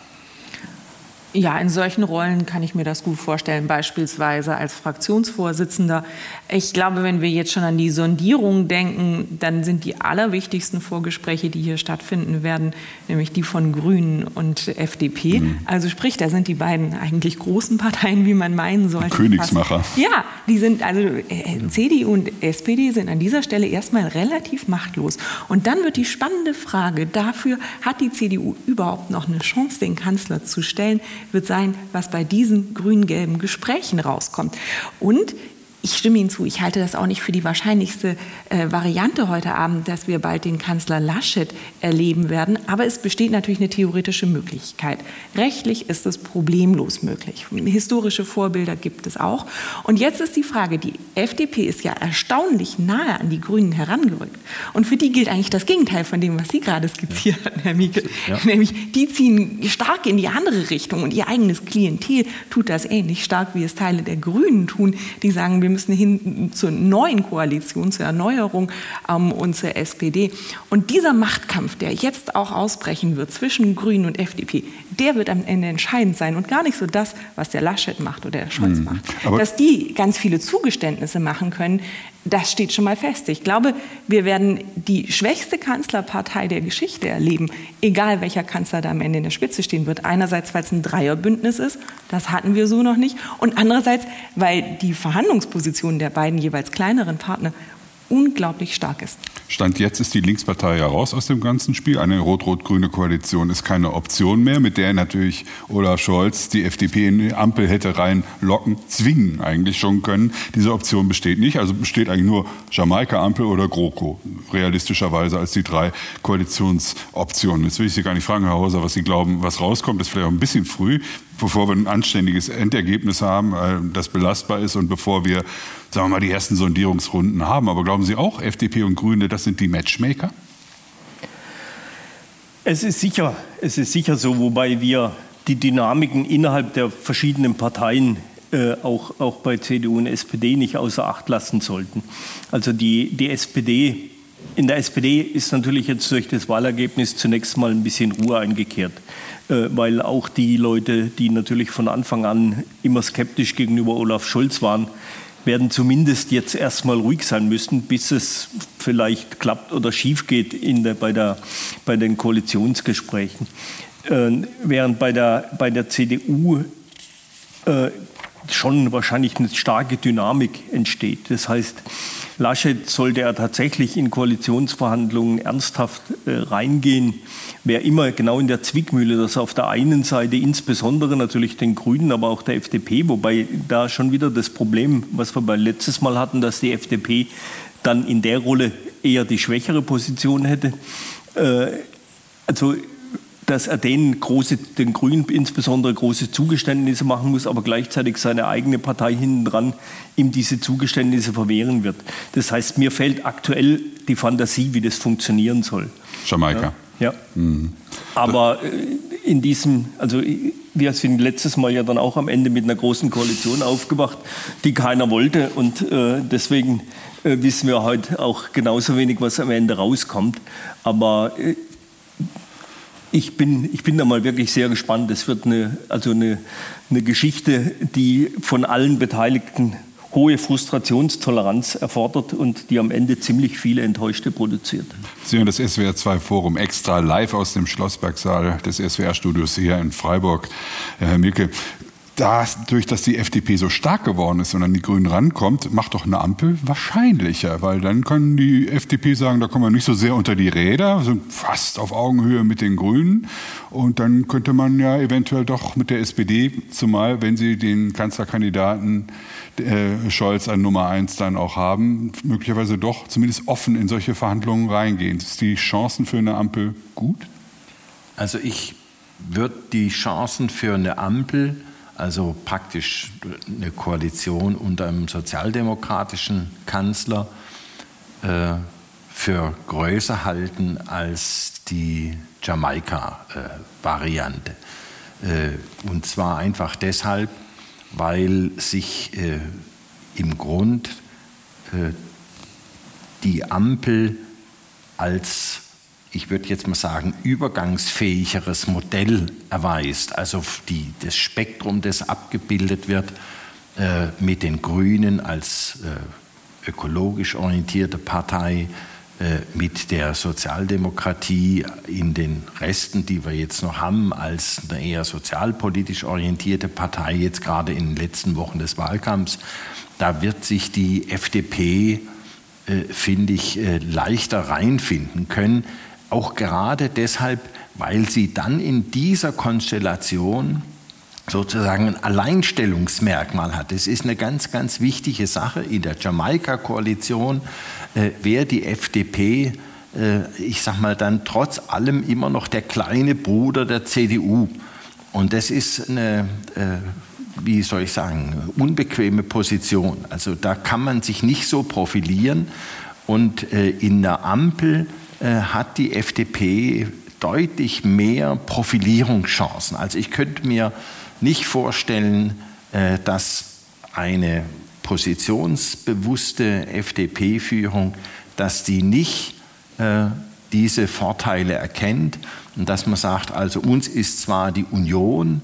Ja, in solchen Rollen kann ich mir das gut vorstellen, beispielsweise als Fraktionsvorsitzender. Ich glaube, wenn wir jetzt schon an die Sondierung denken, dann sind die allerwichtigsten Vorgespräche, die hier stattfinden werden, nämlich die von Grünen und F D P. Mhm. Also sprich, da sind die beiden eigentlich großen Parteien, wie man meinen sollte. Königsmacher. Fast. Ja, die sind, also äh, C D U und S P D sind an dieser Stelle erstmal relativ machtlos. Und dann wird die spannende Frage dafür, hat die C D U überhaupt noch eine Chance, den Kanzler zu stellen, wird sein, was bei diesen grün-gelben Gesprächen rauskommt. Und ich stimme Ihnen zu, ich halte das auch nicht für die wahrscheinlichste äh, Variante heute Abend, dass wir bald den Kanzler Laschet erleben werden. Aber es besteht natürlich eine theoretische Möglichkeit. Rechtlich ist es problemlos möglich. Historische Vorbilder gibt es auch. Und jetzt ist die Frage, die F D P ist ja erstaunlich nahe an die Grünen herangerückt. Und für die gilt eigentlich das Gegenteil von dem, was Sie gerade skizziert hatten, Herr Mieke. Ja. Nämlich, die ziehen stark in die andere Richtung. Und ihr eigenes Klientel tut das ähnlich stark, wie es Teile der Grünen tun. Die sagen, wir müssen hin zur neuen Koalition, zur Erneuerung ähm, und zur S P D. Und dieser Machtkampf, der jetzt auch ausbrechen wird zwischen Grünen und F D P, der wird am Ende entscheidend sein und gar nicht so das, was der Laschet macht oder der Scholz mhm. macht. Aber dass die ganz viele Zugeständnisse machen können, das steht schon mal fest. Ich glaube, wir werden die schwächste Kanzlerpartei der Geschichte erleben, egal welcher Kanzler da am Ende in der Spitze stehen wird. Einerseits, weil es ein Dreierbündnis ist, das hatten wir so noch nicht. Und andererseits, weil die Verhandlungsposition der beiden jeweils kleineren Partner unglaublich stark ist. Stand jetzt ist die Linkspartei ja raus aus dem ganzen Spiel. Eine rot-rot-grüne Koalition ist keine Option mehr, mit der natürlich Olaf Scholz die F D P in die Ampel hätte reinlocken, zwingen eigentlich schon können. Diese Option besteht nicht. Also besteht eigentlich nur Jamaika-Ampel oder GroKo, realistischerweise als die drei Koalitionsoptionen. Jetzt will ich Sie gar nicht fragen, Herr Hauser, was Sie glauben, was rauskommt. Das ist vielleicht auch ein bisschen früh, bevor wir ein anständiges Endergebnis haben, das belastbar ist und bevor wir, sagen wir mal, die ersten Sondierungsrunden haben. Aber glauben Sie auch, F D P und Grüne, das sind die Matchmaker? Es ist sicher, es ist sicher so, wobei wir die Dynamiken innerhalb der verschiedenen Parteien äh, auch, auch bei C D U und S P D nicht außer Acht lassen sollten. Also die, die S P D, in der S P D ist natürlich jetzt durch das Wahlergebnis zunächst mal ein bisschen Ruhe eingekehrt, äh, weil auch die Leute, die natürlich von Anfang an immer skeptisch gegenüber Olaf Scholz waren, werden zumindest jetzt erstmal ruhig sein müssen, bis es vielleicht klappt oder schief geht in der, bei, der, bei den Koalitionsgesprächen. Äh, während bei der, bei der C D U äh, schon wahrscheinlich eine starke Dynamik entsteht. Das heißt, Laschet, sollte er tatsächlich in Koalitionsverhandlungen ernsthaft äh, reingehen, wäre immer genau in der Zwickmühle, dass auf der einen Seite insbesondere natürlich den Grünen, aber auch der F D P, wobei da schon wieder das Problem, was wir bei letztes Mal hatten, dass die F D P dann in der Rolle eher die schwächere Position hätte. Äh, also dass er den, große, den Grünen insbesondere große Zugeständnisse machen muss, aber gleichzeitig seine eigene Partei hinten dran ihm diese Zugeständnisse verwehren wird. Das heißt, mir fehlt aktuell die Fantasie, wie das funktionieren soll. Jamaika. Ja. ja. Mhm. Aber in diesem, also wir sind letztes Mal ja dann auch am Ende mit einer großen Koalition aufgewacht, die keiner wollte. Und äh, deswegen äh, wissen wir heute auch genauso wenig, was am Ende rauskommt. Aber äh, ich bin, ich bin da mal wirklich sehr gespannt. Es wird eine, also eine, eine Geschichte, die von allen Beteiligten hohe Frustrationstoleranz erfordert und die am Ende ziemlich viele Enttäuschte produziert. Sie hören das S W R zwei Forum extra live aus dem Schlossbergsaal des S W R-Studios hier in Freiburg. Herr Mielke, dadurch, dass die F D P so stark geworden ist und an die Grünen rankommt, macht doch eine Ampel wahrscheinlicher, weil dann können die F D P sagen, da kommen wir nicht so sehr unter die Räder, sind fast auf Augenhöhe mit den Grünen und dann könnte man ja eventuell doch mit der S P D, zumal wenn sie den Kanzlerkandidaten äh, Scholz an Nummer eins dann auch haben, möglicherweise doch zumindest offen in solche Verhandlungen reingehen. Ist die Chancen für eine Ampel gut? Also ich würde die Chancen für eine Ampel, also praktisch eine Koalition unter einem sozialdemokratischen Kanzler, äh, für größer halten als die Jamaika-Variante. Äh, und zwar einfach deshalb, weil sich äh, im Grund äh, die Ampel als, ich würde jetzt mal sagen, übergangsfähigeres Modell erweist. Also die, das Spektrum, das abgebildet wird äh, mit den Grünen als äh, ökologisch orientierte Partei, äh, mit der Sozialdemokratie in den Resten, die wir jetzt noch haben, als eine eher sozialpolitisch orientierte Partei, jetzt gerade in den letzten Wochen des Wahlkampfs. Da wird sich die F D P, äh, finde ich, äh, leichter reinfinden können. Auch gerade deshalb, weil sie dann in dieser Konstellation sozusagen ein Alleinstellungsmerkmal hat. Das ist eine ganz, ganz wichtige Sache. In der Jamaika-Koalition äh, wäre die F D P, äh, ich sag mal, dann trotz allem immer noch der kleine Bruder der C D U. Und das ist eine, äh, wie soll ich sagen, unbequeme Position. Also da kann man sich nicht so profilieren. Und äh, in der Ampel hat die F D P deutlich mehr Profilierungschancen. Also ich könnte mir nicht vorstellen, dass eine positionsbewusste F D P-Führung, dass die nicht diese Vorteile erkennt und dass man sagt, also uns ist zwar die Union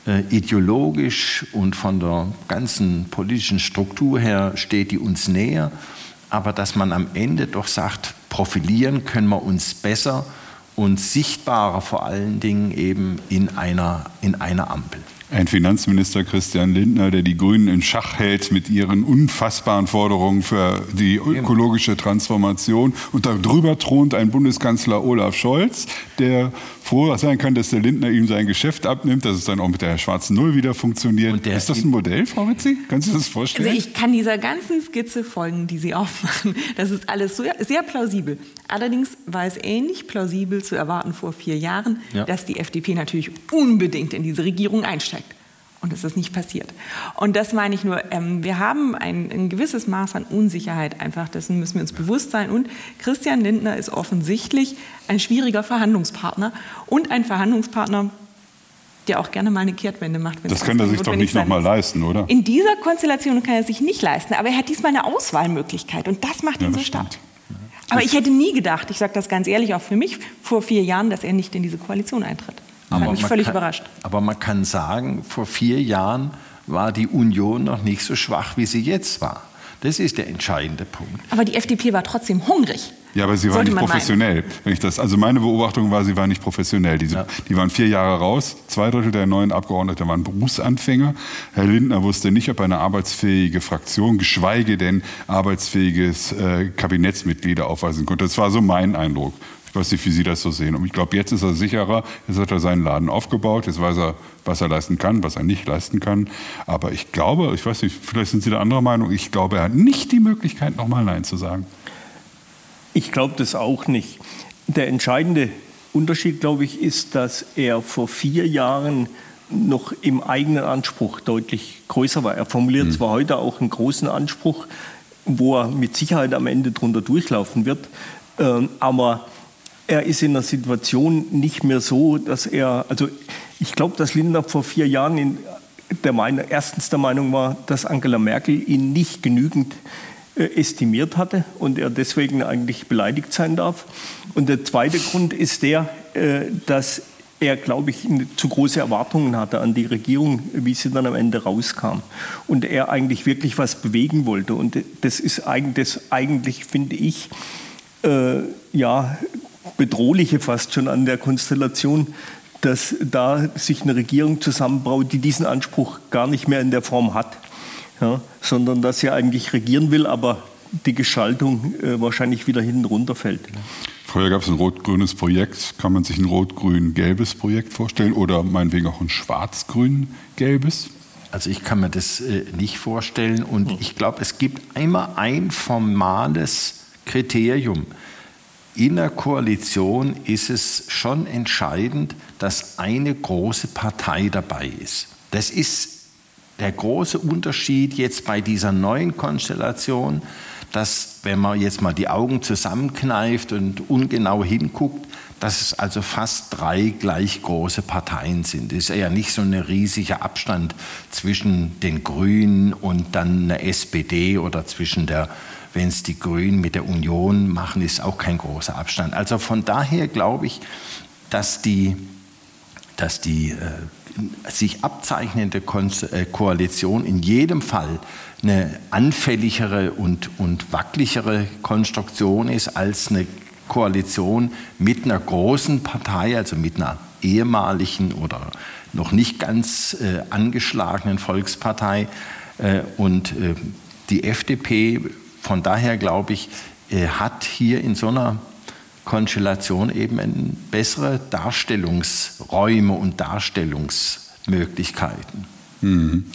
ideologisch und von der ganzen politischen Struktur her steht die uns näher, aber dass man am Ende doch sagt, profilieren können wir uns besser und sichtbarer vor allen Dingen eben in einer, in einer Ampel. Ein Finanzminister Christian Lindner, der die Grünen in Schach hält mit ihren unfassbaren Forderungen für die ökologische Transformation. Und darüber thront ein Bundeskanzler Olaf Scholz, der froh sein kann, dass der Lindner ihm sein Geschäft abnimmt, dass es dann auch mit der schwarzen Null wieder funktioniert. Ist das ein Modell, Frau Ritzi? Kannst du das vorstellen? Also ich kann dieser ganzen Skizze folgen, die Sie aufmachen. Das ist alles sehr, sehr plausibel. Allerdings war es ähnlich plausibel zu erwarten vor vier Jahren, ja, dass die F D P natürlich unbedingt in diese Regierung einsteigt. Und das ist nicht passiert. Und das meine ich nur, ähm, wir haben ein, ein gewisses Maß an Unsicherheit einfach, dessen müssen wir uns bewusst sein. Und Christian Lindner ist offensichtlich ein schwieriger Verhandlungspartner und ein Verhandlungspartner, der auch gerne mal eine Kehrtwende macht. Das kann er sich doch nicht nochmal leisten, oder? In dieser Konstellation kann er sich nicht leisten, aber er hat diesmal eine Auswahlmöglichkeit und das macht ihn Ja, so das stark. stimmt. Aber ich hätte nie gedacht, ich sage das ganz ehrlich, auch für mich vor vier Jahren, dass er nicht in diese Koalition eintritt. Das hat mich völlig kann, überrascht. Aber man kann sagen, vor vier Jahren war die Union noch nicht so schwach, wie sie jetzt war. Das ist der entscheidende Punkt. Aber die F D P war trotzdem hungrig. Ja, aber sie war Sollte nicht man professionell. Wenn ich das, also meine Beobachtung war, sie war nicht professionell. Die, Ja. die waren vier Jahre raus. Zwei Drittel der neuen Abgeordneten waren Berufsanfänger. Herr Lindner wusste nicht, ob er eine arbeitsfähige Fraktion, geschweige denn arbeitsfähiges äh, Kabinettsmitglieder aufweisen konnte. Das war so mein Eindruck. Ich weiß nicht, wie Sie das so sehen. Und ich glaube, jetzt ist er sicherer. Jetzt hat er seinen Laden aufgebaut. Jetzt weiß er, was er leisten kann, was er nicht leisten kann. Aber ich glaube, ich weiß nicht, vielleicht sind Sie da anderer Meinung. Ich glaube, er hat nicht die Möglichkeit, nochmal Nein zu sagen. Ich glaube das auch nicht. Der entscheidende Unterschied, glaube ich, ist, dass er vor vier Jahren noch im eigenen Anspruch deutlich größer war. Er formuliert mhm. zwar heute auch einen großen Anspruch, wo er mit Sicherheit am Ende drunter durchlaufen wird, ähm, aber er ist in der Situation nicht mehr so, dass er, also ich glaube, dass Lindner vor vier Jahren in der Meinung, erstens der Meinung war, dass Angela Merkel ihn nicht genügend äh, estimiert hatte und er deswegen eigentlich beleidigt sein darf. Und der zweite Grund ist der, äh, dass er, glaube ich, zu große Erwartungen hatte an die Regierung, wie sie dann am Ende rauskam. Und er eigentlich wirklich was bewegen wollte. Und das ist eigentlich, das eigentlich finde ich, äh, ja, bedrohliche fast schon an der Konstellation, dass da sich eine Regierung zusammenbraut, die diesen Anspruch gar nicht mehr in der Form hat, ja, sondern dass sie eigentlich regieren will, aber die Gestaltung äh, wahrscheinlich wieder hinten runterfällt. Vorher gab es ein rot-grünes Projekt. Kann man sich ein rot-grün-gelbes Projekt vorstellen oder meinetwegen auch ein schwarz-grün-gelbes? Also ich kann mir das äh, nicht vorstellen und ich glaube, es gibt einmal ein formales Kriterium. In der Koalition ist es schon entscheidend, dass eine große Partei dabei ist. Das ist der große Unterschied jetzt bei dieser neuen Konstellation, dass, wenn man jetzt mal die Augen zusammenkneift und ungenau hinguckt, dass es also fast drei gleich große Parteien sind. Es ist ja nicht so ein riesiger Abstand zwischen den Grünen und dann einer S P D oder zwischen der, wenn es die Grünen mit der Union machen, ist auch kein großer Abstand. Also von daher glaube ich, dass die, dass die äh, sich abzeichnende Ko- äh, Koalition in jedem Fall eine anfälligere und, und wackeligere Konstruktion ist als eine Koalition mit einer großen Partei, also mit einer ehemaligen oder noch nicht ganz äh, angeschlagenen Volkspartei. Äh, und äh, die F D P, von daher glaube ich, äh, hat hier in so einer Konstellation eben bessere Darstellungsräume und Darstellungsmöglichkeiten. Mhm.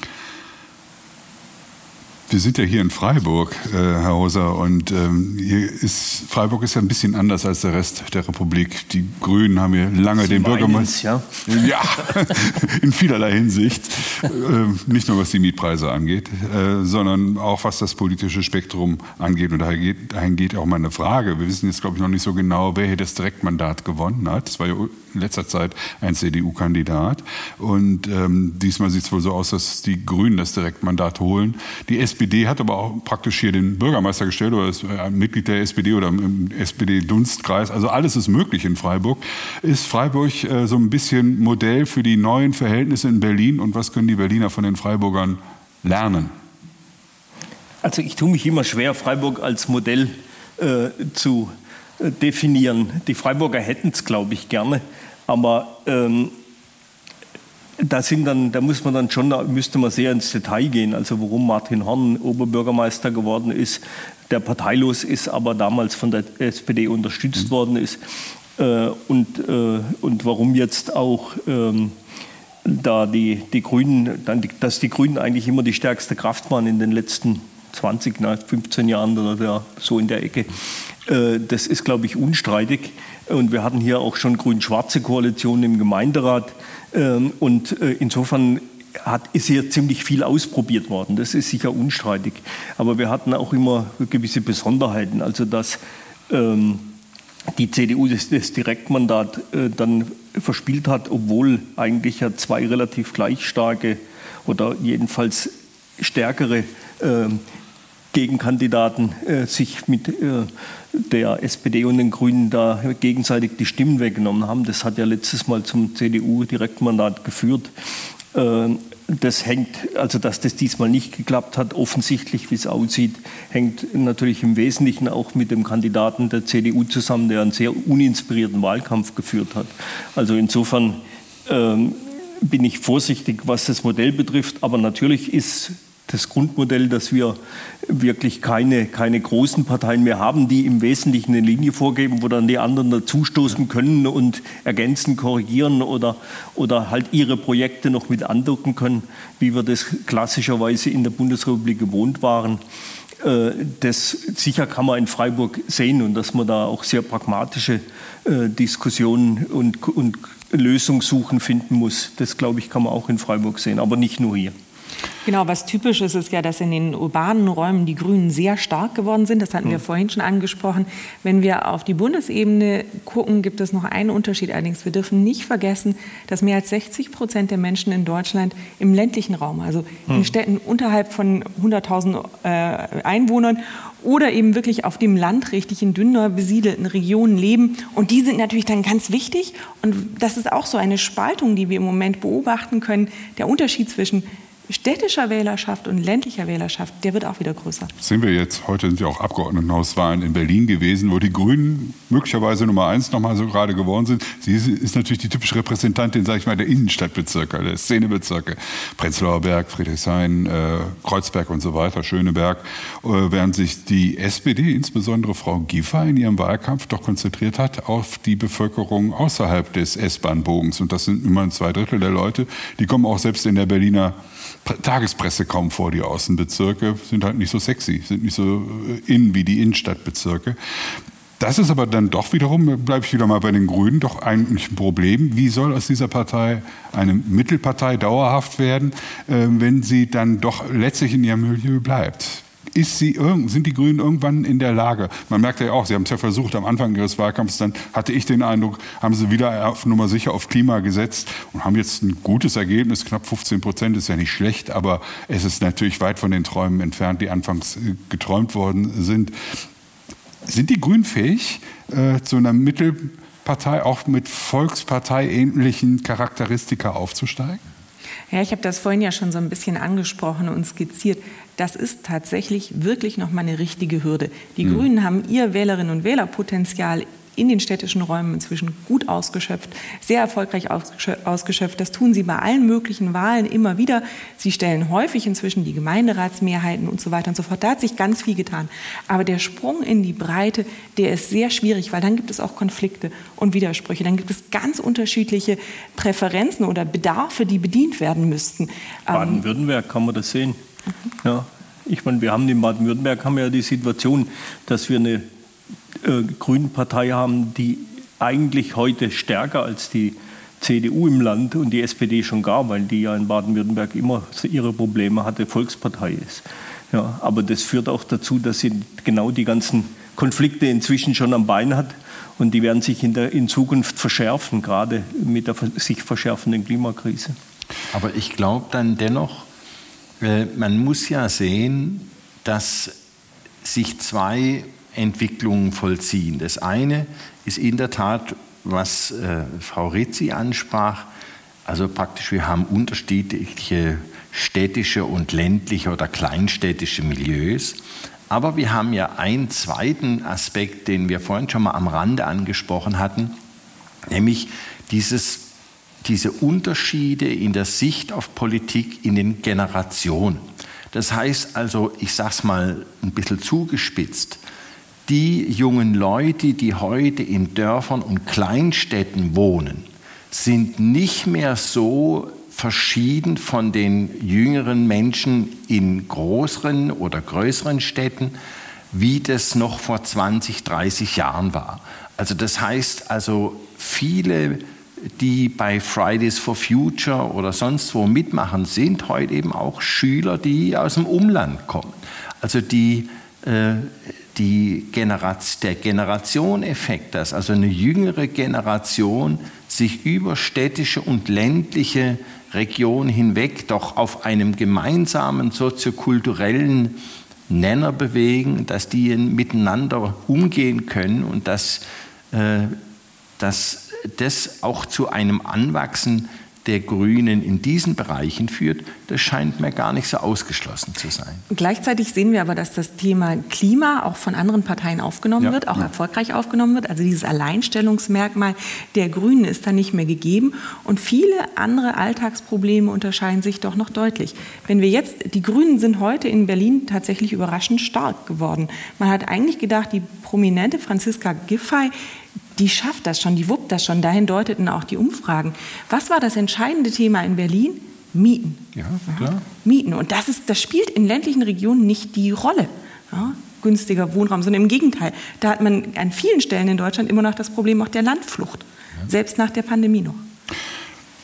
Wir sind ja hier in Freiburg, äh, Herr Hauser, und ähm, hier ist, Freiburg ist ja ein bisschen anders als der Rest der Republik. Die Grünen haben hier lange Sie den Bürgermeister... Ja, ja in vielerlei Hinsicht. Äh, nicht nur was die Mietpreise angeht, äh, sondern auch was das politische Spektrum angeht. Und daher geht, dahin geht auch meine Frage. Wir wissen jetzt, glaube ich, noch nicht so genau, wer hier das Direktmandat gewonnen hat. Das war ja in letzter Zeit ein C D U-Kandidat. Und ähm, diesmal sieht es wohl so aus, dass die Grünen das Direktmandat holen. Die S P D hat aber auch praktisch hier den Bürgermeister gestellt oder ist ein Mitglied der S P D oder im S P D-Dunstkreis. Also alles ist möglich in Freiburg. Ist Freiburg äh, so ein bisschen Modell für die neuen Verhältnisse in Berlin? Und was können die Berliner von den Freiburgern lernen? Also ich tue mich immer schwer, Freiburg als Modell äh, zu äh, definieren. Die Freiburger hätten es, glaube ich, gerne. Aber ähm, da, sind dann, da muss man dann schon, da müsste man sehr ins Detail gehen. Also warum Martin Horn Oberbürgermeister geworden ist, der parteilos ist, aber damals von der S P D unterstützt mhm. worden ist. Äh, und, äh, und warum jetzt auch ähm, da die, die Grünen, dann die, dass die Grünen eigentlich immer die stärkste Kraft waren in den letzten zwanzig, fünfzehn Jahren oder ja, so in der Ecke. Äh, das ist, glaube ich, unstreitig. Und wir hatten hier auch schon grün-schwarze Koalitionen im Gemeinderat. Ähm, und äh, insofern hat, ist hier ziemlich viel ausprobiert worden. Das ist sicher unstreitig. Aber wir hatten auch immer gewisse Besonderheiten. Also dass ähm, die C D U das, das Direktmandat äh, dann verspielt hat, obwohl eigentlich ja zwei relativ gleich starke oder jedenfalls stärkere äh, Gegenkandidaten äh, sich mit äh, der S P D und den Grünen da gegenseitig die Stimmen weggenommen haben. Das hat ja letztes Mal zum C D U-Direktmandat geführt. Äh, das hängt, also dass das diesmal nicht geklappt hat, offensichtlich, wie es aussieht, hängt natürlich im Wesentlichen auch mit dem Kandidaten der C D U zusammen, der einen sehr uninspirierten Wahlkampf geführt hat. Also insofern ähm, bin ich vorsichtig, was das Modell betrifft, aber natürlich ist das Grundmodell, dass wir wirklich keine, keine großen Parteien mehr haben, die im Wesentlichen eine Linie vorgeben, wo dann die anderen dazustoßen können und ergänzen, korrigieren oder, oder halt ihre Projekte noch mit andocken können, wie wir das klassischerweise in der Bundesrepublik gewohnt waren. Das sicher kann man in Freiburg sehen und dass man da auch sehr pragmatische Diskussionen und, und Lösungssuchen finden muss. Das, glaube ich, kann man auch in Freiburg sehen, aber nicht nur hier. Genau, was typisch ist, ist ja, dass in den urbanen Räumen die Grünen sehr stark geworden sind. Das hatten hm. wir vorhin schon angesprochen. Wenn wir auf die Bundesebene gucken, gibt es noch einen Unterschied. Allerdings, wir dürfen nicht vergessen, dass mehr als sechzig Prozent der Menschen in Deutschland im ländlichen Raum, also hm. in Städten unterhalb von hunderttausend äh, Einwohnern oder eben wirklich auf dem Land, richtig in dünner besiedelten Regionen leben. Und die sind natürlich dann ganz wichtig. Und das ist auch so eine Spaltung, die wir im Moment beobachten können. Der Unterschied zwischen städtischer Wählerschaft und ländlicher Wählerschaft, der wird auch wieder größer. Sehen wir jetzt, heute sind ja auch Abgeordnetenhauswahlen in Berlin gewesen, wo die Grünen möglicherweise Nummer eins noch mal so gerade geworden sind. Sie ist natürlich die typische Repräsentantin, sage ich mal, der Innenstadtbezirke, der Szenebezirke. Prenzlauer Berg, Friedrichshain, äh, Kreuzberg und so weiter, Schöneberg. Äh, während sich die S P D, insbesondere Frau Giffey, in ihrem Wahlkampf doch konzentriert hat auf die Bevölkerung außerhalb des S-Bahn-Bogens. Und das sind immerhin zwei Drittel der Leute. Die kommen auch selbst in der Berliner Tagespresse kaum vor. Die Außenbezirke sind halt nicht so sexy, sind nicht so in wie die Innenstadtbezirke. Das ist aber dann doch wiederum, bleibe ich wieder mal bei den Grünen, doch eigentlich ein Problem. Wie soll aus dieser Partei eine Mittelpartei dauerhaft werden, wenn sie dann doch letztlich in ihrem Milieu bleibt? Ist sie, sind die Grünen irgendwann in der Lage? Man merkt ja auch, sie haben es ja versucht, am Anfang ihres Wahlkampfs, dann hatte ich den Eindruck, haben sie wieder auf Nummer sicher auf Klima gesetzt und haben jetzt ein gutes Ergebnis, knapp fünfzehn Prozent ist ja nicht schlecht, aber es ist natürlich weit von den Träumen entfernt, die anfangs geträumt worden sind. Sind die Grünen fähig, äh, zu einer Mittelpartei auch mit Volkspartei-ähnlichen Charakteristika aufzusteigen? Ja, ich habe das vorhin ja schon so ein bisschen angesprochen und skizziert. Das ist tatsächlich wirklich noch mal eine richtige Hürde. Die mhm. Grünen haben ihr Wählerinnen- und Wählerpotenzial in den städtischen Räumen inzwischen gut ausgeschöpft, sehr erfolgreich ausgeschöpft. Das tun sie bei allen möglichen Wahlen immer wieder. Sie stellen häufig inzwischen die Gemeinderatsmehrheiten und so weiter und so fort. Da hat sich ganz viel getan. Aber der Sprung in die Breite, der ist sehr schwierig, weil dann gibt es auch Konflikte und Widersprüche. Dann gibt es ganz unterschiedliche Präferenzen oder Bedarfe, die bedient werden müssten. Baden-Württemberg kann man das sehen. Mhm. Ja, ich meine, wir haben in Baden-Württemberg haben wir ja die Situation, dass wir eine Äh, Grünen Partei haben, die eigentlich heute stärker als die C D U im Land und die S P D schon gar, weil die ja in Baden-Württemberg immer ihre Probleme hatte, Volkspartei ist. Ja, aber das führt auch dazu, dass sie genau die ganzen Konflikte inzwischen schon am Bein hat und die werden sich in, der, in Zukunft verschärfen, gerade mit der sich verschärfenden Klimakrise. Aber ich glaube dann dennoch, äh, man muss ja sehen, dass sich zwei Entwicklungen vollziehen. Das eine ist in der Tat, was äh, Frau Rizzi ansprach, also praktisch wir haben unterschiedliche städtische und ländliche oder kleinstädtische Milieus, aber wir haben ja einen zweiten Aspekt, den wir vorhin schon mal am Rande angesprochen hatten, nämlich dieses, diese Unterschiede in der Sicht auf Politik in den Generationen. Das heißt also, ich sage es mal ein bisschen zugespitzt, die jungen Leute, die heute in Dörfern und Kleinstädten wohnen, sind nicht mehr so verschieden von den jüngeren Menschen in größeren oder größeren Städten, wie das noch vor zwanzig, dreißig Jahren war. Also das heißt also, viele, die bei Fridays for Future oder sonst wo mitmachen, sind heute eben auch Schüler, die aus dem Umland kommen. Also die äh, Die Generation, der Generationeffekt, dass also eine jüngere Generation sich über städtische und ländliche Regionen hinweg doch auf einem gemeinsamen soziokulturellen Nenner bewegen, dass die miteinander umgehen können und dass, äh, dass das auch zu einem Anwachsen der Grünen in diesen Bereichen führt, das scheint mir gar nicht so ausgeschlossen zu sein. Gleichzeitig sehen wir aber, dass das Thema Klima auch von anderen Parteien aufgenommen ja, wird, auch ja. erfolgreich aufgenommen wird. Also dieses Alleinstellungsmerkmal der Grünen ist da nicht mehr gegeben. Und viele andere Alltagsprobleme unterscheiden sich doch noch deutlich. Wenn wir jetzt, die Grünen sind heute in Berlin tatsächlich überraschend stark geworden. Man hat eigentlich gedacht, die prominente Franziska Giffey, die schafft das schon, die wuppt das schon. Dahin deuteten auch die Umfragen. Was war das entscheidende Thema in Berlin? Mieten. Ja, klar. Ja, Mieten. Und das, ist, das spielt in ländlichen Regionen nicht die Rolle. Ja, günstiger Wohnraum, sondern im Gegenteil. Da hat man an vielen Stellen in Deutschland immer noch das Problem auch der Landflucht. Ja. Selbst nach der Pandemie noch.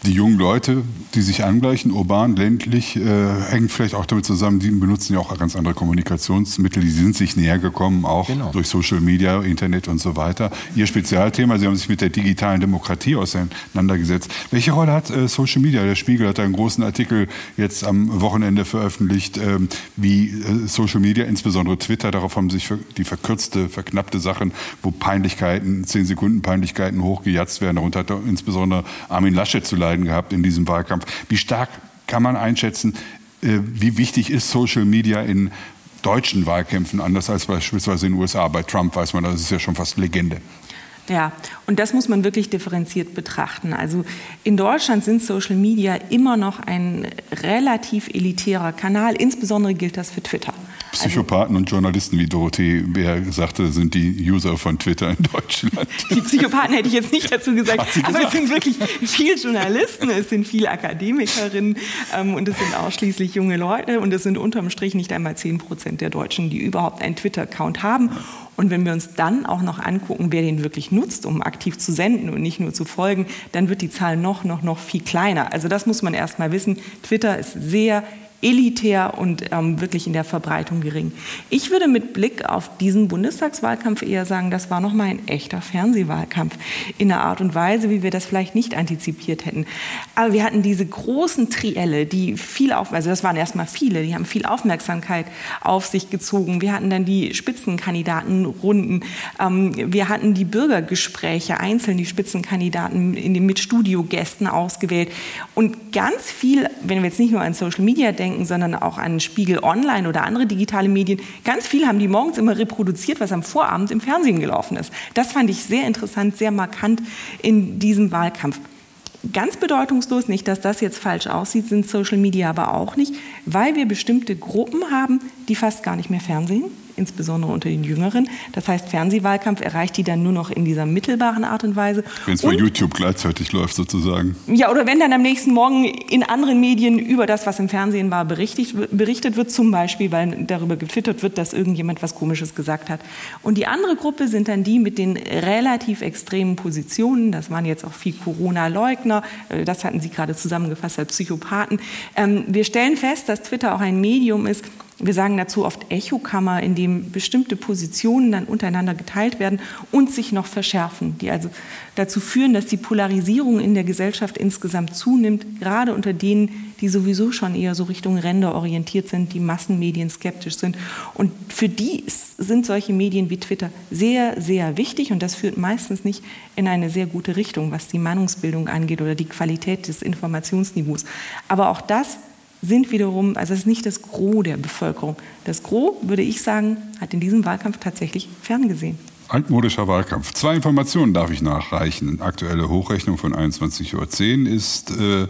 Die jungen Leute, die sich angleichen, urban, ländlich, äh, hängen vielleicht auch damit zusammen, die benutzen ja auch ganz andere Kommunikationsmittel, die sind sich näher gekommen, auch genau. durch Social Media, Internet und so weiter. Ihr Spezialthema, Sie haben sich mit der digitalen Demokratie auseinandergesetzt. Welche Rolle hat äh, Social Media? Der Spiegel hat einen großen Artikel jetzt am Wochenende veröffentlicht, ähm, wie äh, Social Media, insbesondere Twitter, darauf haben sich die verkürzte, verknappte Sachen, wo Peinlichkeiten, zehn Sekunden Peinlichkeiten hochgejatzt werden. Darunter hat insbesondere Armin Laschet zu leiden gehabt in diesem Wahlkampf. Wie stark kann man einschätzen, wie wichtig ist Social Media in deutschen Wahlkämpfen, anders als beispielsweise in den U S A? Bei Trump weiß man, das ist ja schon fast Legende. Ja, und das muss man wirklich differenziert betrachten. Also in Deutschland sind Social Media immer noch ein relativ elitärer Kanal. Insbesondere gilt das für Twitter. Psychopathen und Journalisten, wie Dorothee Bär sagte, sind die User von Twitter in Deutschland. Die Psychopathen hätte ich jetzt nicht dazu gesagt, aber es sind wirklich viele Journalisten, es sind viele Akademikerinnen ähm, und es sind ausschließlich junge Leute und es sind unterm Strich nicht einmal zehn Prozent der Deutschen, die überhaupt einen Twitter-Account haben. Und wenn wir uns dann auch noch angucken, wer den wirklich nutzt, um aktiv zu senden und nicht nur zu folgen, dann wird die Zahl noch, noch, noch viel kleiner. Also das muss man erst mal wissen. Twitter ist sehr elitär und ähm, wirklich in der Verbreitung gering. Ich würde mit Blick auf diesen Bundestagswahlkampf eher sagen, das war nochmal ein echter Fernsehwahlkampf in einer Art und Weise, wie wir das vielleicht nicht antizipiert hätten. Aber wir hatten diese großen Trielle, die viel auf, also das waren erstmal viele, die haben viel Aufmerksamkeit auf sich gezogen. Wir hatten dann die Spitzenkandidatenrunden, ähm, wir hatten die Bürgergespräche, einzeln die Spitzenkandidaten in den, mit Studiogästen ausgewählt und ganz viel, wenn wir jetzt nicht nur an Social Media denken, sondern auch an Spiegel Online oder andere digitale Medien. Ganz viel haben die morgens immer reproduziert, was am Vorabend im Fernsehen gelaufen ist. Das fand ich sehr interessant, sehr markant in diesem Wahlkampf. Ganz bedeutungslos, nicht, dass das jetzt falsch aussieht, sind Social Media aber auch nicht, weil wir bestimmte Gruppen haben, die fast gar nicht mehr fernsehen, insbesondere unter den Jüngeren. Das heißt, Fernsehwahlkampf erreicht die dann nur noch in dieser mittelbaren Art und Weise. Wenn es bei YouTube gleichzeitig läuft sozusagen. Ja, oder wenn dann am nächsten Morgen in anderen Medien über das, was im Fernsehen war, berichtet, berichtet wird, zum Beispiel, weil darüber getwittert wird, dass irgendjemand was Komisches gesagt hat. Und die andere Gruppe sind dann die mit den relativ extremen Positionen. Das waren jetzt auch viel Corona-Leugner. Das hatten Sie gerade zusammengefasst als Psychopathen. Wir stellen fest, dass Twitter auch ein Medium ist. Wir sagen dazu oft Echokammer, in dem bestimmte Positionen dann untereinander geteilt werden und sich noch verschärfen, die also dazu führen, dass die Polarisierung in der Gesellschaft insgesamt zunimmt, gerade unter denen, die sowieso schon eher so Richtung Ränder orientiert sind, die Massenmedien skeptisch sind. Und für die sind solche Medien wie Twitter sehr, sehr wichtig und das führt meistens nicht in eine sehr gute Richtung, was die Meinungsbildung angeht oder die Qualität des Informationsniveaus. Aber auch das sind wiederum, also es ist nicht das Gros der Bevölkerung. Das Gros, würde ich sagen, hat in diesem Wahlkampf tatsächlich ferngesehen. Altmodischer Wahlkampf. Zwei Informationen darf ich nachreichen. Aktuelle Hochrechnung von einundzwanzig Uhr zehn ist äh,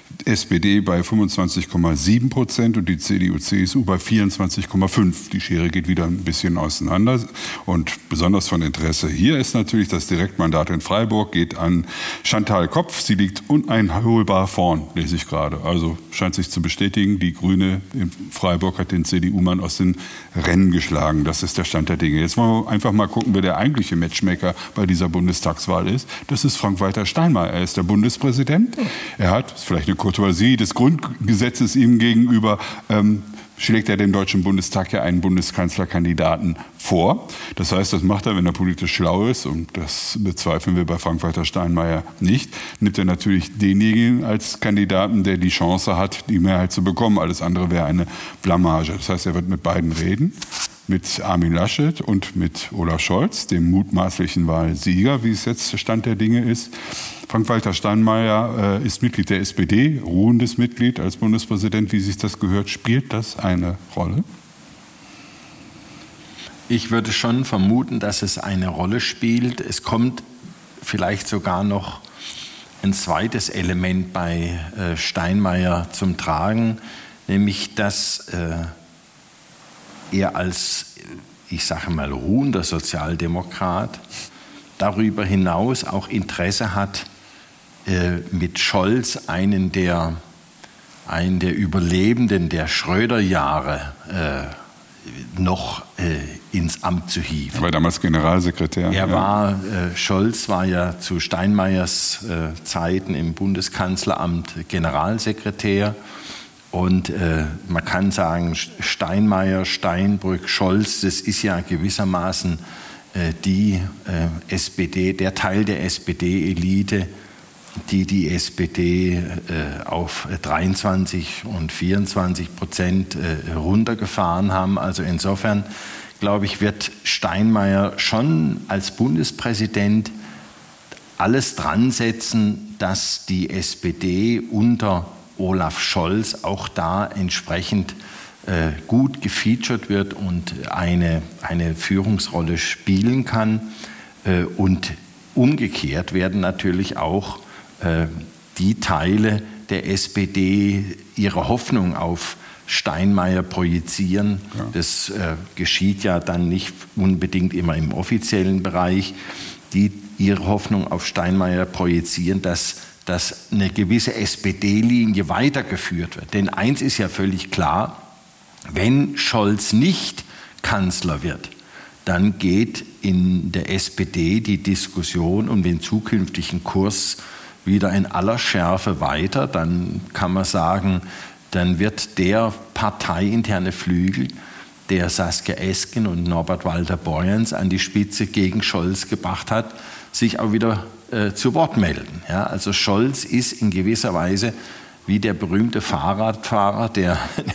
S P D bei fünfundzwanzig Komma sieben Prozent und die C D U C S U bei vierundzwanzig Komma fünf. Die Schere geht wieder ein bisschen auseinander. Und besonders von Interesse hier ist natürlich das Direktmandat in Freiburg, geht an Chantal Kopf. Sie liegt uneinholbar vorn, lese ich gerade. Also scheint sich zu bestätigen, die Grüne in Freiburg hat den C D U-Mann aus den Rennen geschlagen. Das ist der Stand der Dinge. Jetzt wollen wir einfach mal gucken, wer der eigentliche Matchmaker bei dieser Bundestagswahl ist. Das ist Frank-Walter Steinmeier. Er ist der Bundespräsident. Er hat, vielleicht eine Kurtoisie des Grundgesetzes ihm gegenüber, ähm, schlägt er dem Deutschen Bundestag ja einen Bundeskanzlerkandidaten vor. Das heißt, das macht er, wenn er politisch schlau ist, und das bezweifeln wir bei Frank-Walter Steinmeier nicht, nimmt er natürlich denjenigen als Kandidaten, der die Chance hat, die Mehrheit zu bekommen. Alles andere wäre eine Blamage. Das heißt, er wird mit beiden reden. Mit Armin Laschet und mit Olaf Scholz, dem mutmaßlichen Wahlsieger, wie es jetzt Stand der Dinge ist. Frank-Walter Steinmeier äh, ist Mitglied der S P D, ruhendes Mitglied als Bundespräsident, wie sich das gehört. Spielt das eine Rolle? Ich würde schon vermuten, dass es eine Rolle spielt. Es kommt vielleicht sogar noch ein zweites Element bei äh, Steinmeier zum Tragen, nämlich dass äh, er als, ich sage mal, ruhender Sozialdemokrat darüber hinaus auch Interesse hat, äh, mit Scholz einen der, einen der Überlebenden der Schröder-Jahre äh, noch äh, ins Amt zu hieven. Er war damals Generalsekretär. Er ja. war, äh, Scholz war ja zu Steinmeiers äh, Zeiten im Bundeskanzleramt Generalsekretär. Und äh, man kann sagen, Steinmeier, Steinbrück, Scholz, das ist ja gewissermaßen äh, die äh, S P D, der Teil der S P D-Elite, die die S P D äh, auf dreiundzwanzig und vierundzwanzig Prozent äh, runtergefahren haben. Also insofern, glaube ich, wird Steinmeier schon als Bundespräsident alles dran setzen, dass die S P D unter Olaf Scholz auch da entsprechend äh, gut gefeatured wird und eine, eine Führungsrolle spielen kann. Äh, und umgekehrt werden natürlich auch äh, die Teile der S P D ihre Hoffnung auf Steinmeier projizieren. Ja. Das äh, geschieht ja dann nicht unbedingt immer im offiziellen Bereich. Die ihre Hoffnung auf Steinmeier projizieren, dass dass eine gewisse S P D-Linie weitergeführt wird. Denn eins ist ja völlig klar, wenn Scholz nicht Kanzler wird, dann geht in der S P D die Diskussion um den zukünftigen Kurs wieder in aller Schärfe weiter. Dann kann man sagen, dann wird der parteiinterne Flügel, der Saskia Esken und Norbert Walter-Borjans an die Spitze gegen Scholz gebracht hat, sich auch wieder äh, zu Wort melden. Ja, also Scholz ist in gewisser Weise wie der berühmte Fahrradfahrer, der,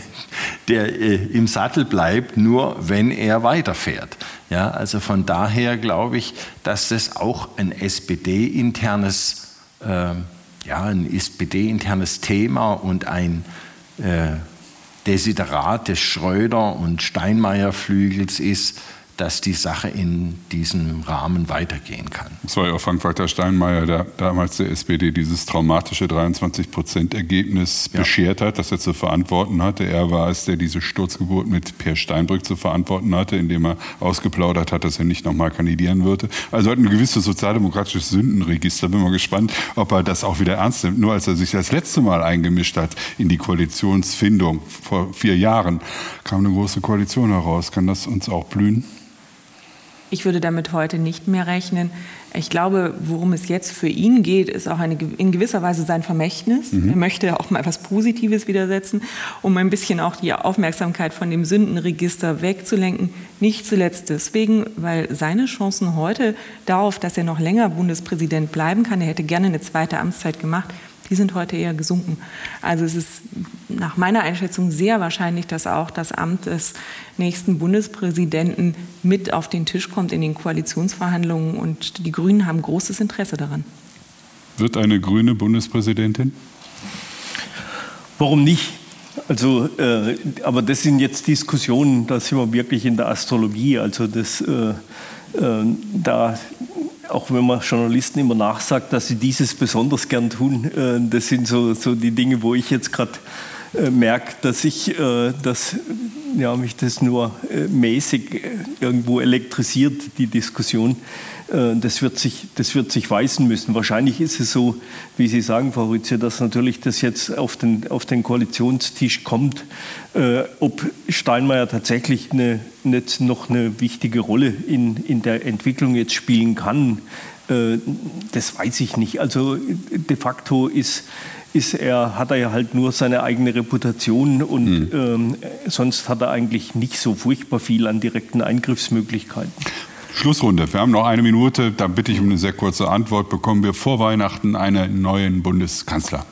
der äh, im Sattel bleibt, nur wenn er weiterfährt. Ja, also von daher glaube ich, dass das auch ein S P D-internes, äh, ja, ein S P D-internes Thema und ein äh, Desiderat des Schröder- und Steinmeier-Flügels ist, dass die Sache in diesem Rahmen weitergehen kann. Es war ja auch Frank-Walter Steinmeier, der damals der S P D dieses traumatische dreiundzwanzig Prozent Ergebnis ja. beschert hat, das er zu verantworten hatte. Er war es, der diese Sturzgeburt mit Peer Steinbrück zu verantworten hatte, indem er ausgeplaudert hat, dass er nicht nochmal kandidieren würde. Also hat ein gewisses sozialdemokratisches Sündenregister. Bin mal gespannt, ob er das auch wieder ernst nimmt. Nur als er sich das letzte Mal eingemischt hat in die Koalitionsfindung vor vier Jahren, kam eine große Koalition heraus. Kann das uns auch blühen? Ich würde damit heute nicht mehr rechnen. Ich glaube, worum es jetzt für ihn geht, ist auch eine, in gewisser Weise sein Vermächtnis. Mhm. Er möchte auch mal etwas Positives widersetzen, um ein bisschen auch die Aufmerksamkeit von dem Sündenregister wegzulenken. Nicht zuletzt deswegen, weil seine Chancen heute darauf, dass er noch länger Bundespräsident bleiben kann, er hätte gerne eine zweite Amtszeit gemacht, die sind heute eher gesunken. Also es ist nach meiner Einschätzung sehr wahrscheinlich, dass auch das Amt des nächsten Bundespräsidenten mit auf den Tisch kommt in den Koalitionsverhandlungen. Und die Grünen haben großes Interesse daran. Wird eine grüne Bundespräsidentin? Warum nicht? Also, äh, aber das sind jetzt Diskussionen, da sind wir wirklich in der Astrologie. Also das, äh, äh, da... Auch wenn man Journalisten immer nachsagt, dass sie dieses besonders gern tun, äh, das sind so, so die Dinge, wo ich jetzt gerade äh, merke, dass ich, äh, dass, ja, mich das nur äh, mäßig irgendwo elektrisiert, die Diskussion. Äh, das wird sich, das wird sich weisen müssen. Wahrscheinlich ist es so, wie Sie sagen, Frau Rütze, dass natürlich das jetzt auf den, auf den Koalitionstisch kommt. Äh, ob Steinmeier tatsächlich eine, nicht noch eine wichtige Rolle in, in der Entwicklung jetzt spielen kann, äh, das weiß ich nicht. Also de facto ist, ist er, hat er ja halt nur seine eigene Reputation und hm. ähm, sonst hat er eigentlich nicht so furchtbar viel an direkten Eingriffsmöglichkeiten. Schlussrunde. Wir haben noch eine Minute. Da bitte ich um eine sehr kurze Antwort. Bekommen wir vor Weihnachten einen neuen Bundeskanzler?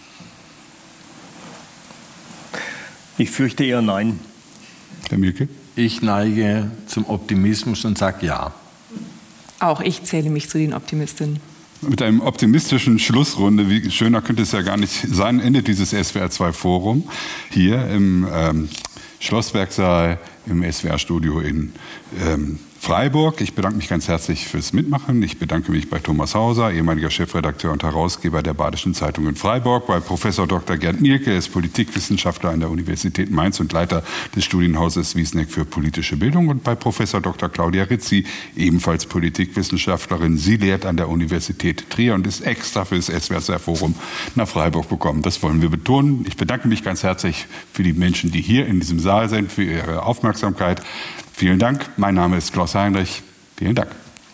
Ich fürchte eher nein. Herr Mielke? Ich neige zum Optimismus und sage ja. Auch ich zähle mich zu den Optimistinnen. Mit einem optimistischen Schlussrunde, wie schöner könnte es ja gar nicht sein, endet dieses S W R zwei Forum hier im ähm, Schlossbergsaal im S W R-Studio in ähm, Freiburg. Ich bedanke mich ganz herzlich fürs Mitmachen. Ich bedanke mich bei Thomas Hauser, ehemaliger Chefredakteur und Herausgeber der Badischen Zeitung in Freiburg, bei Professor Doktor Gerd Mielke, er ist Politikwissenschaftler an der Universität Mainz und Leiter des Studienhauses Wiesneck für politische Bildung, und bei Professor Doktor Claudia Rizzi, ebenfalls Politikwissenschaftlerin. Sie lehrt an der Universität Trier und ist extra für das S W R Forum nach Freiburg gekommen. Das wollen wir betonen. Ich bedanke mich ganz herzlich für die Menschen, die hier in diesem Saal sind, für ihre Aufmerksamkeit. Vielen Dank. Mein Name ist Klaus Heinrich. Vielen Dank.